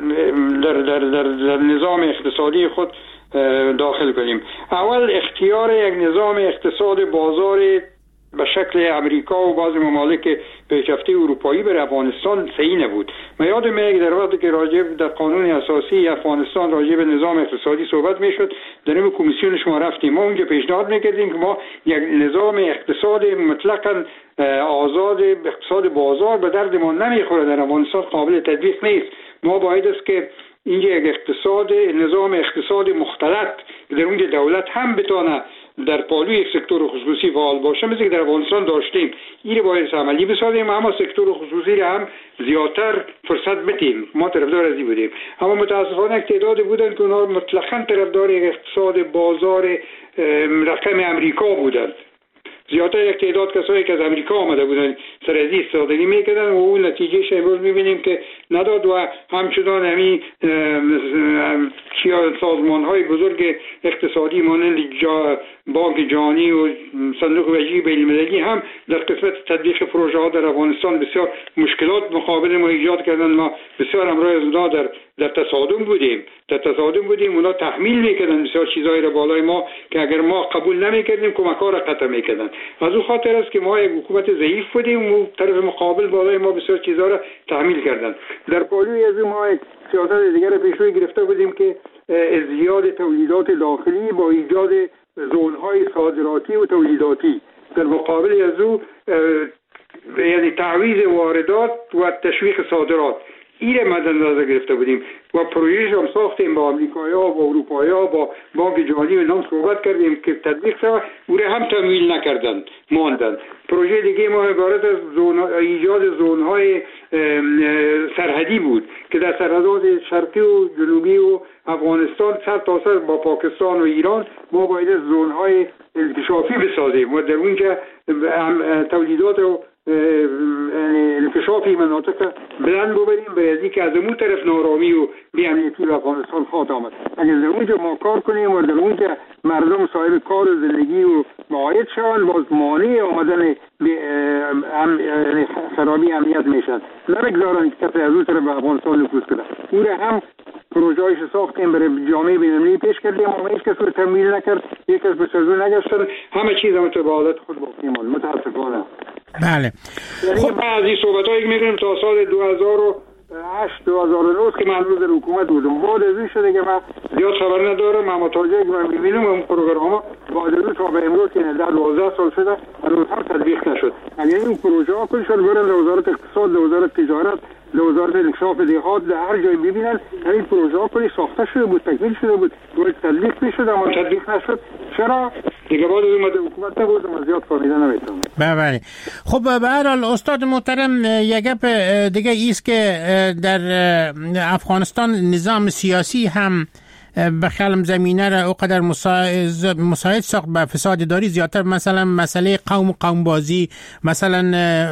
در نظام اقتصادی خود داخل کنیم. اول اختیار یک نظام اقتصاد بازار به شکل امریکا و بعضی ممالک پیشرفته اروپایی برای افغانستان صحیح نبود. من یادم میاد در وقتی که راجع در قانون اساسی افغانستان راجع به نظام اقتصادی صحبت میشد در این کمیسیون شما رفتیم، ما اونجا پیشنهاد میکردیم که ما یک نظام اقتصاد مطلقاً آزاد اقتصاد بازار به درد ما نمیخوره، در افغانستان قابل تطبیق نیست. ما باید است که اینجا یک نظام اقتصاد مختلط در اونجا دولت هم بتونه در پالوی یک سکتور خصوصی فعال باشه مثل که در افغانستان داشتیم. این رو باید عملی بسازیم، اما سکتور خصوصی رو هم زیادتر فرصت بدیم. ما طرفدار از این بودیم، اما متاسفانه تعدادی بودن که اونها مطلقاً طرفدار یک اقتصاد بازار رقم امریکا بودند زیادتر یک تعداد کسایی که از امریکا آمده بودن سر از استفاده میکردن و اون نتیجهش امروز میبینیم که نداد و همچنان همین سازمان‌های بزرگ اقتصادی مانند بانک جهانی و صندوق وجهی بین‌المللی هم در قسمت تطبیق پروژه ها در افغانستان بسیار مشکلات مقابل ما ایجاد کردن. ما بسیار امروز اونا در تصادم بودیم اونا تحمیل میکردن بسیار چیزایی را بالای ما که اگر ما قبول نمیکردیم کمک‌ها را قطع میکردن. از اون خاطر است که ما یک حکومت ضعیف بودیم و طرف مقابل بالای ما بسیار چیزا را تحمیل کردن. در پالوی از ما یک سیاست دیگر پیشروی گرفته بودیم که ازدیاد تولیدات داخلی با ایجاد زون‌های صادراتی و تولیداتی، در مقابل از او یعنی تعویض واردات و تشویق صادرات این مد نظر گرفته بودیم و پروژه‌اش هم ساختیم با آمریکایی‌ها و اروپایی‌ها با بانک جهانی و نام صحبت کردیم که تطبیق شود، او را هم تمویل نکردن، ماندن. پروژه دیگه ما عبارت از ایجاد زون‌های سرحدی بود که در سرحدات شرقی و جنوبی و افغانستان سر تا سر با پاکستان و ایران ما باید زون‌های انکشافی بسازیم و در اونجا تولیدات و انکشافی مناطق بلند ببریم برای از اینکه از اون طرف نارامی و بی‌امنیتی و افغانستان خواهد آمد. اگر در اونجا ما کار کنیم و در اونجا مردم صاحب کار و زندگی و معاید شوند، باز مانع آمدن خرابی امنیت میشن. نبگذارن که کسی از اون طرف به افغانستان نفوذ کنه. او را هم پروژه‌ایش ساختیم برای جامعه بین‌المللی پیش کردیم و هیچ کس رو تمویل نکرد، یک کس به سرزو نگشتن، همه چیز هم تو به حالت خود باقی ماند متاسفانه. بله. یعنی بعضی صحبت‌هایی می‌کنیم تا سال 2008 2009 که من روز در حکومت بودم. بعد از این شده که من زیاد خبر ندارم، اما متوجه که من می‌بینم اون پروگرام‌ها بعد از تا به امروز که در 12 سال شده هنوز هم تطبیق نشد. اگر این پروژه‌ها کلش برن وزارت اقتصاد، وزارت تجارت، وزارت انکشاف دهات در هر جای ببینن این پروژه‌ها کلی ساخته شده بود، تکمیل شده بود، باید تطبیق بشه اما تطبیق نشد. چرا؟ دیگه بعد از اومده حکومت نبود و زیاد فهمیده نمیتونم. بله. خب به هر حال استاد محترم یک گپ دیگه ایست که در افغانستان نظام سیاسی هم به خیالم زمینه را اوقدر مساعد ساخت به فساد اداری زیادتر، مثلا مسئله قوم بازی، مثلا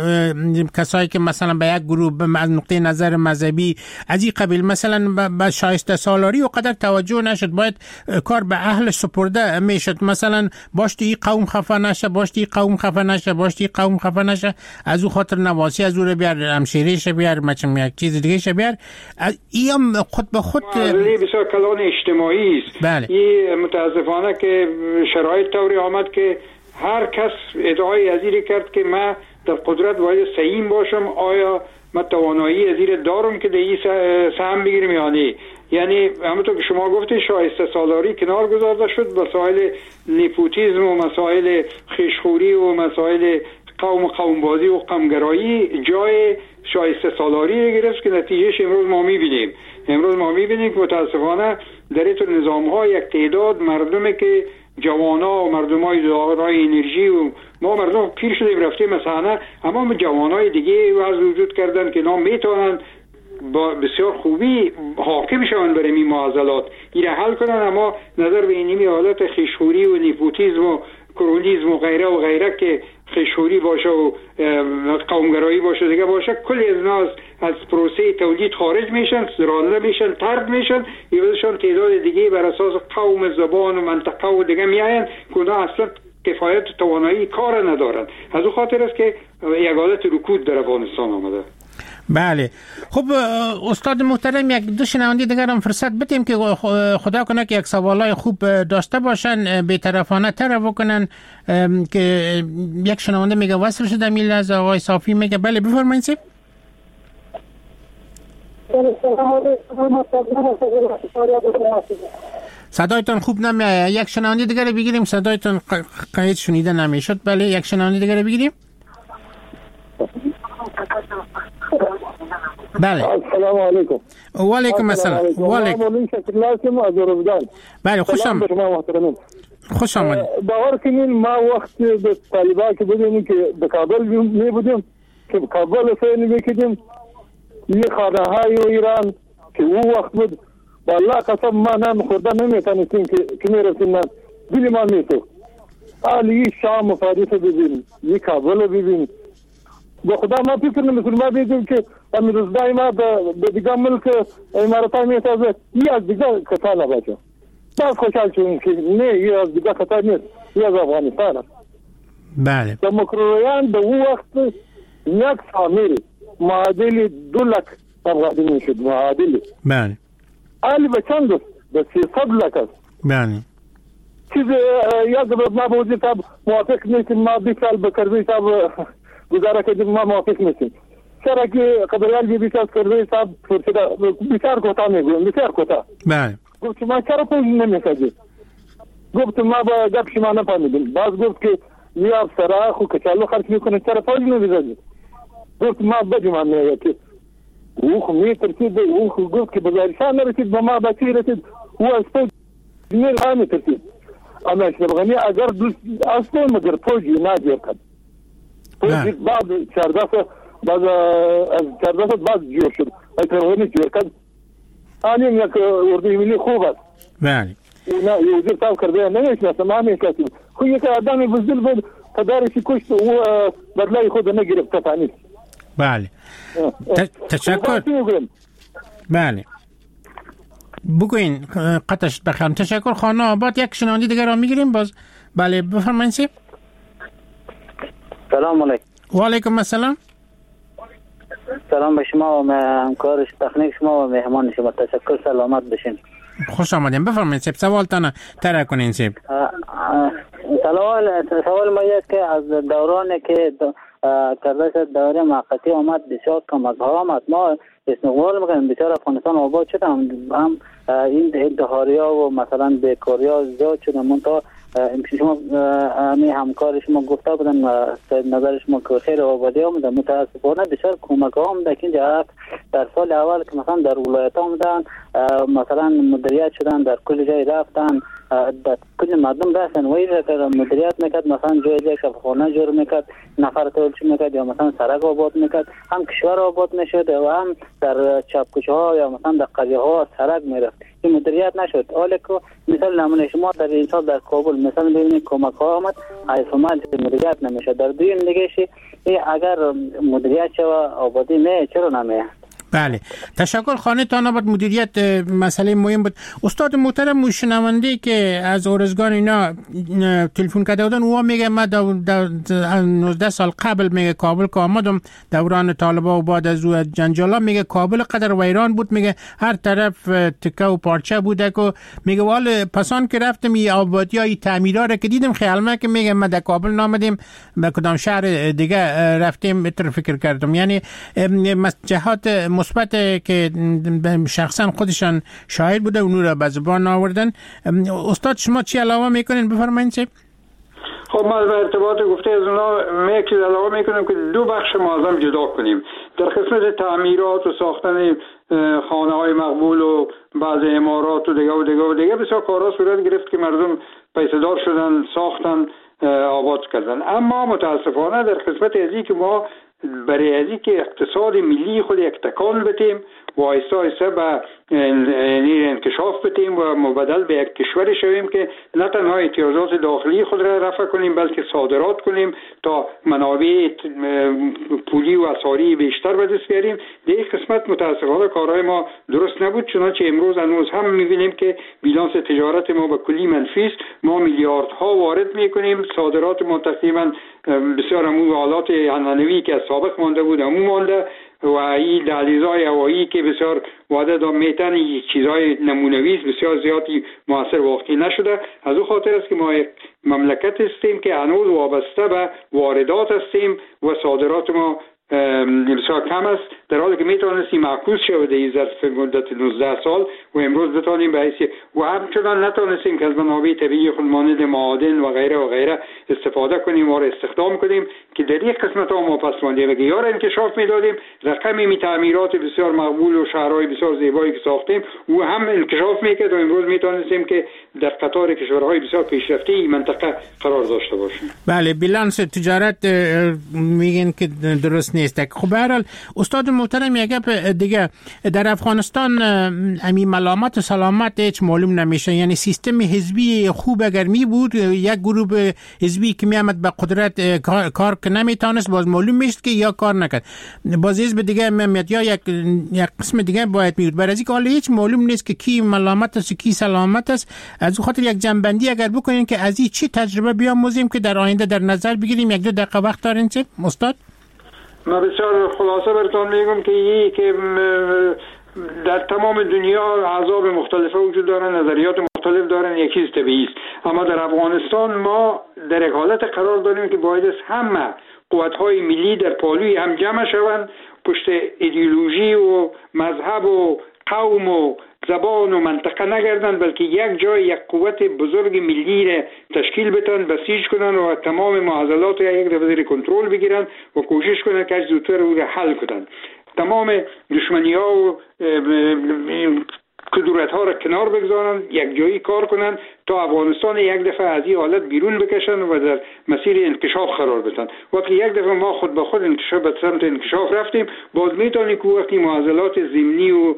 کسایی که مثلا به یک گروه از نقطه نظر مذهبی از این قبیل مثلا به شایسته سالاری اوقدر توجه نشد، باید کار به اهل سپرده میشد، مثلا باشتی این قوم خفه نشه، باشتی این قوم خفه نشه، باشتی این قوم خفه نشه، از او خاطر نواسی از او رو بیار، همشیریش بیار، مچم یک چیز دیگه ش بیار. این خود به خود بسیار کلان اجتماعی است. بله. این متاسفانه که شرایط طوری آمد که هر کس ادعای از این کرد که من در قدرت باید سهیم باشم، آیا من توانایی از این دارم که در این سهم بگیرم یا نه. یعنی همونطور که شما گفتید شایسته سالاری کنار گذاشته شد، مسائل نپوتیسم و مسائل خیشخوری و مسائل قومبازی و قومگرایی جای شایسته سالاری گرفت که نتیجهش امروز ما میبینیم که متاسفانه در این نظام ها یک تعداد مردمی که جوانا و مردمای دارای انرژی و ما مردم پیر شدیم رفتیم مثلا، اما جوانای دیگه از وجود کردن که نام میتونن با بسیار خوبی حاکم شوند برای این معضلات این حل کنن، اما نظر به اینمی حالت خیشخوری و نیپوتیسم و کرونیسم و غیره که خیشخوری باشه و قومگرایی باشه دیگه باشه، کلی از ناز از پروسه تولید خارج میشن، رانده میشن، طرد میشن، یادشان تعداد دیگه بر اساس قوم، زبان و منطقه و دیگه میاین که اونا اصلا کفایت توانایی کار ندارن. از اون خاطر است که یک حالت رکود در افغانستان آمده. بله. خب استاد محترم یک دو شنونده دیگر هم فرصت بدیم که خدا کنه که یک سوالای خوب داشته باشن، بی‌طرفانه تر بکنن که یک شنونده میگه وصل شده میل از آقای صافی میگه بله بفرمایید سیب. صدایتان خوب نمیاد. یک شنونده دیگر بگیریم، صدایتان قید شنیده نمیشد. بله یک شنونده دیگر بگیریم. بله. السلام علیکم. و علیکم السلام. و علیکم. بله خوش آمد. خوش آمد. باور کنین ما وقت به طالبان که بودیم که به کابل می بودیم که کابل سین میکردیم یه خانه های ایران که اون وقت بود والله قسم ما نام خورده نمیتونستیم که میرسیم دل ما میسو حالی شام فاریس ببین، یک کابل ببین. به خدا ما فکر نمیکنیم ما بگیم که امروزدای ما به دیگه ملک امارات میسازه، یه از دیگه کتا نباشه. باز خوشحال شدیم که نه یه از دیگه کتا نیست، یه از افغانستان است. بله. دموکراتیان به اون وقت یک فامیل معادل 2 لک افغانی میشد، معادل. بله. حالی به چند است؟ به 300 لک است. بله. چیز یک ما به وزیر صاحب موافق نیستیم، ما 20 سال به کرزی صاحب گزاره کردیم، ما موافق نیستیم. چرا که قبریال جی 20 سال کرزی صاحب فرسیده بسیار کوتاه میگویم، بسیار کوتاه. بله. گفت ما چرا پوز نمیسازیم؟ گفت ما با گپ شما نفهمیدیم. باز گفت که یه افسره خو کچالو خرچ میکنه چرا پوز نمیسازیم؟ گفت ما بدیم هم میگه که او خو میترسید، او خو گفت که بزارشان نرسید به ما بچی رسید، او از پوز نمیترسید. اما اشرف غنی اگر دوست است مگر پوزی نجور کرد. پوزی بعد 14 سال بعد از 14 سال بعد جور شد. اشرف غنی جور کرد. آنیم یک اردوی ملی خوب است. بله. نه یه وزیر صاحب کرده نمیشناسم، ما میشناسیم. خو یک آدمی بزدل بود پدرش کشت و بدلای خود نگرفت تفانیست. بله. تشکر. بله. بگوین قطعش بخوام. تشکر خانه آباد. یک شنونده دیگر را میگیریم باز. بله بفرمایید سیب. سلام علیکم. و علیکم السلام. سلام به شما و همکارش تکنیک شما و مهمان شما. تشکر، سلامت بشین. خوش آمدین. بفرمایید سیب، سوالتان طرح کنین سیب. سوال ما است که از دورانی که کردش دوره موقتی آمد بسیار کم از آمد، ما استقبال میکنیم بسیار افغانستان آباد شد، هم این ادهاریا و مثلا بیکاریا زیاد شد. منتها شما می همکار شما گفته بودن نظر شما که خیر آبادی آمده، متاسفانه بسیار کمک ها آمده که اینجا در سال اول که مثلا در ولایت آمدن مثلا مدیریت شدن، در کل جای رفتن، در کل مردم رفتن و این مدیریت میکرد، مثلا جای جای شفاخانه جور میکرد، نفر تولش میکرد یا مثلا سرک آباد میکرد، هم کشور آباد میشد و هم در چپکوچه ها یا مثلا در قریه ها سرک میرفت. این مدیریت نشد. حالا که مثال نمونه شما در این سال در کابل مثلا ببینید کمک ها آمد، ایفمال مدیریت نمیشه. در دویم دیگه شی اگر مدیریت شود آبادی نه چرا نمیه؟ بله تشکر. خانه تان آباد مدیریت مسئله مهم بود. استاد محترم شنونده که از اورزگان اینا تلفن کرده بودن او میگه من 19 سال قبل میگه کابل که آمدم دوران طالبا و بعد از او جنجالا، میگه کابل قدر ویران بود، میگه هر طرف تکه و پارچه بوده که میگه وال پسان که رفتم این آبادی های تعمیرها که دیدم خیال من که میگه من در کابل نامدیم به کدام شهر دیگه رفتیم اتر فکر کردم. یعنی جهات مثبت که شخصا خودشان شاهد بوده اونو را به زبان آوردن. استاد شما چی علاوه میکنین بفرمایید چه؟ خب ما در ارتباط گفته از اونا میکی علاوه میکنیم که 2 بخش معظم جدا کنیم. در قسمت تعمیرات و ساختن خانه های مقبول و بعض عمارات و دیگه بسیار کارها صورت گرفت که مردم پیسه‌دار شدن، ساختن، آباد کردن. اما متاسفانه در قسمت ازی که ما برای ازی که اقتصاد ملی خود یک تکان بدیم و آیسته آیسته به انکشاف بدیم و مبدل به یک کشور شویم که نه تنها احتیاجات داخلی خود را رفع کنیم بلکه صادرات کنیم تا منابع پولی و اسعاری بیشتر به دست بیاریم. در این قسمت متاسفانه کارهای ما درست نبود، چنانچه امروز هنوز هم می‌بینیم که بیلانس تجارت ما به کلی منفی است. ما میلیاردها وارد می‌کنیم، صادرات ما تقریبا بسیار همون حالات عنعنوی که از سابق مانده بود همون مانده و این دهلیزهای هوایی که بسیار وعده داد میتن چیزهای نمونوی است بسیار زیادی موثر واقعی نشده. از اون خاطر است که ما یک مملکت هستیم که هنوز وابسته به واردات هستیم و صادرات ما بسیار کم است، در حالی که میتونستیم معکوس شود در ظرف مدت 19 سال و امروز بتونیم به حیث و همچنان نتونستیم که از منابع طبیعی خود مانند معادن و غیره استفاده کنیم و استخدام کنیم که در یک قسمت ها ما پس ماندیم و یا را انکشاف میدادیم رقم می تعمیرات بسیار مقبول و شهرهای بسیار زیبایی که ساختیم و هم انکشاف میکرد و امروز میتونستیم که در قطار کشورهای بسیار پیشرفته این منطقه قرار داشته باشیم. بله، بیلانس تجارت میگن که درست نیست. خب به هر حال استاد محترم یک دیگه در افغانستان امی ملامت و سلامت هیچ معلوم نمیشه، یعنی سیستم حزبی خوب اگر می بود یک گروه حزبی که می آمد به قدرت کار که نمیتونست باز معلوم میشد که یا کار نکرد، باز حزب دیگه میاد یا یک قسم دیگه باید میاد. برای اینکه حالا هیچ معلوم نیست که کی ملامت است کی سلامت است، از خاطر یک جنبندی اگر بکنین که از این چی تجربه بیاموزیم که در آینده در نظر بگیریم. یک دو دقیقه وقت دارین چه استاد؟ من بسیار خلاصه براتون میگم که در تمام دنیا احزاب مختلفه وجود دارن، نظریات مختلف دارن، یک چیز طبیعی است. اما در افغانستان ما در یک حالت قرار داریم که باید همه قوت‌های ملی در پالوی هم جمع شوند، پشت ایدئولوژی و مذهب و قوم و زبان و منطقه نگردن، بلکه یک جای یک قوت بزرگ ملی را تشکیل بدن، بسیج کنن و تمام معضلات را یک دفعه زیر کنترل بگیرن و کوشش کنن که زودتر او را حل کنن. تمام دشمنی‌ها و کدورت‌ها را کنار بگذارن، یک جایی کار کنن تا افغانستان یک دفعه از این حالت بیرون بکشن و در مسیر انکشاف قرار بدن. وقتی یک دفعه ما خود به خود انکشاف به سمت انکشاف رفتیم، باز میتونیم که وقتی معضلات ضمنی و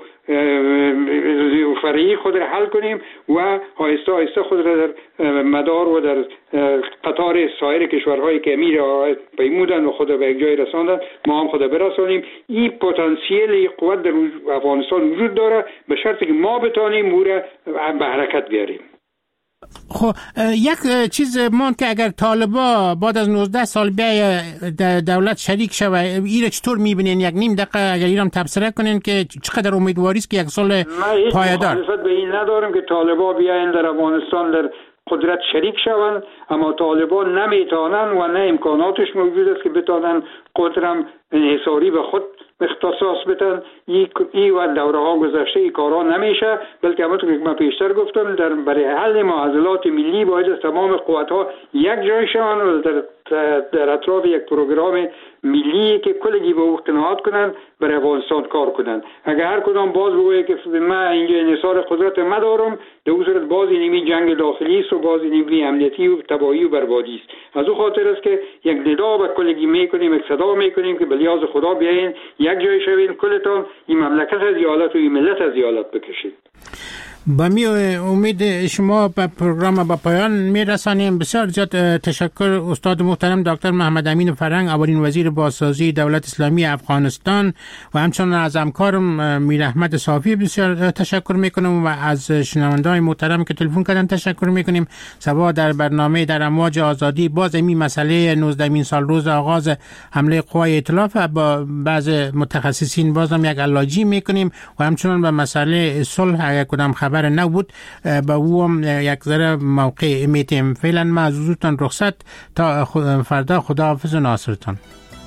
فرعی خود را حل کنیم و آهسته آهسته خود را در مدار و در قطار سایر کشورهای که امیر پیمودن و خود به یک جای رساندن، ما هم خود برسانیم. این پتانسیل قوت در افغانستان وجود داره، به شرطی که ما بتانیم او را به حرکت بیاریم. خب یک چیز مان که اگر طالبا بعد از 19 سال بیای دولت شریک شوه، ایره چطور میبینین؟ یک نیم دقیقه اگر ایرام تبصره کنین که چقدر امیدواری است که یک سال پایدار. من مخالفت به این ندارم که طالبا بیاین در افغانستان در قدرت شریک شوند، اما طالبا نمیتونن و نه امکاناتش موجود است که بتونن قدرم انحصاری به خود اختصاص بدن. این و دوره ها گذشته این کارا نمیشه، بلکه همونطور که من پیشتر گفتم برای حل معضلات ملی باید از تمام قوت ها یک جای شوند و در اطراف یک پروگرام ملی که کلگی به او قناعت کنن برای افغانستان کار کنن. اگر هر کدام باز بگویه که من اینجا انحصار قدرت مدارم، در اون صورت باز اینمی جنگ داخلی است و باز اینمی امنیتی و تباهی و بربادی است. از اون خاطر است که یک ندا به کلگی میکنیم، یک صدا میکنیم که بلیاز خدا بیاین یک جای شوین، کلتان این مملکت از حالت و این ملت از حالت بکشید. با می امید شما به پروگرام با پایان میرسانیم. بسیار زیاد تشکر استاد محترم دکتر محمد امین فرهنگ، اولین وزیر بازسازی دولت اسلامی افغانستان، و همچنین از همکارم میر احمد صافی بسیار تشکر میکنم و از شنونده‌های محترم که تلفن کردن تشکر میکنیم. صباح در برنامه در امواج آزادی باز این مسئله 19مین سال روز آغاز حمله قوای ائتلاف با بعض متخصصین بازم یک علاجی میکنیم و همچنین به مسئله صلح اگر کدام خبر نبود با او یک ذره موقع میتیم. فعلا ما از حضورتان رخصت تا فردا. خداحافظ و ناصرتان.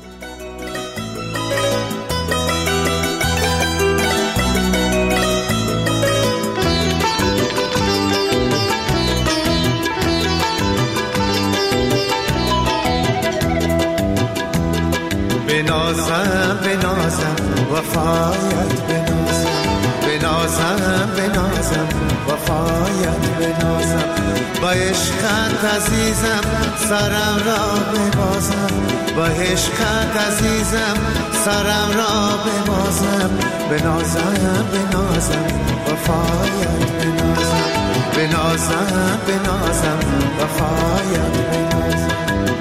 بنازم بنازم وفایت بنازم، بنازم بنازم وفایت بنازم، با عشقت عزیزم سرم را ببازم، با عشقت عزیزم سرم را ببازم، بنازم بنازم وفایت بنازم، بنازم بنازم وفایت بنازم.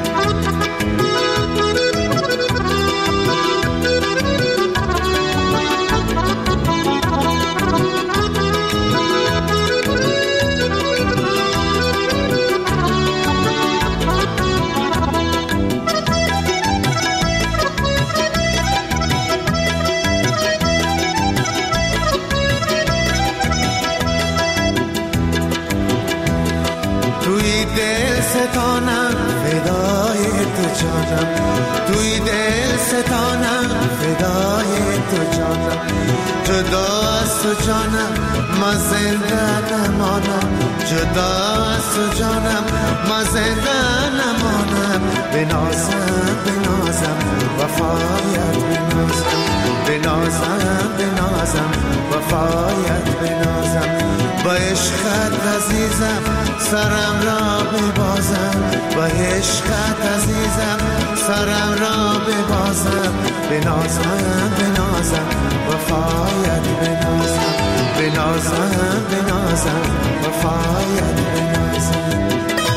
ستانم فدای تو جانم، توی دل ستانم فدای تو جانم، جدا از تو جانم ما زنده نمانم، جدا از تو جانم ما زنده نمانم، بنازم بنازم وفایت بنازم، بنازم بنازم وفایت بنازم با عشقت عزیزم سرم را ببازم با عشقت عزیزم سرم را ببازم بنازم بنازم وفایت بنازم بنازم بنازم وفایت بنازم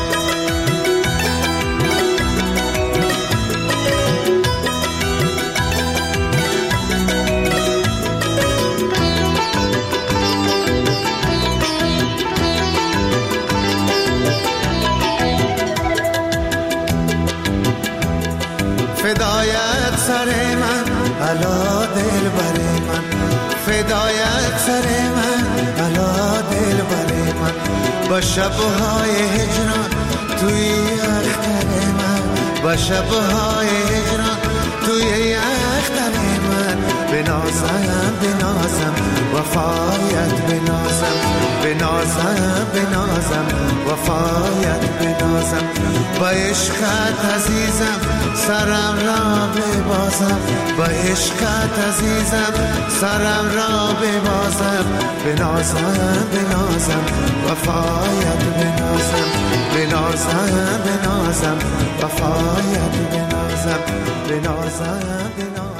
فدایت سر من علا دل بر من فدایت سر من علا دل بر من با شبهای هجران توی اختر من با شبهای هجران توی اختر من بنازم بنازم وفایت بنازم بنازم بنازم وفایت بنازم با عشقت عزیزم سرم را ببازم با عشقت عزیزم سرم را ببازم بنازم بنازم وفایت بنازم بنازم بنازم وفایت بنازم بنازم بنازم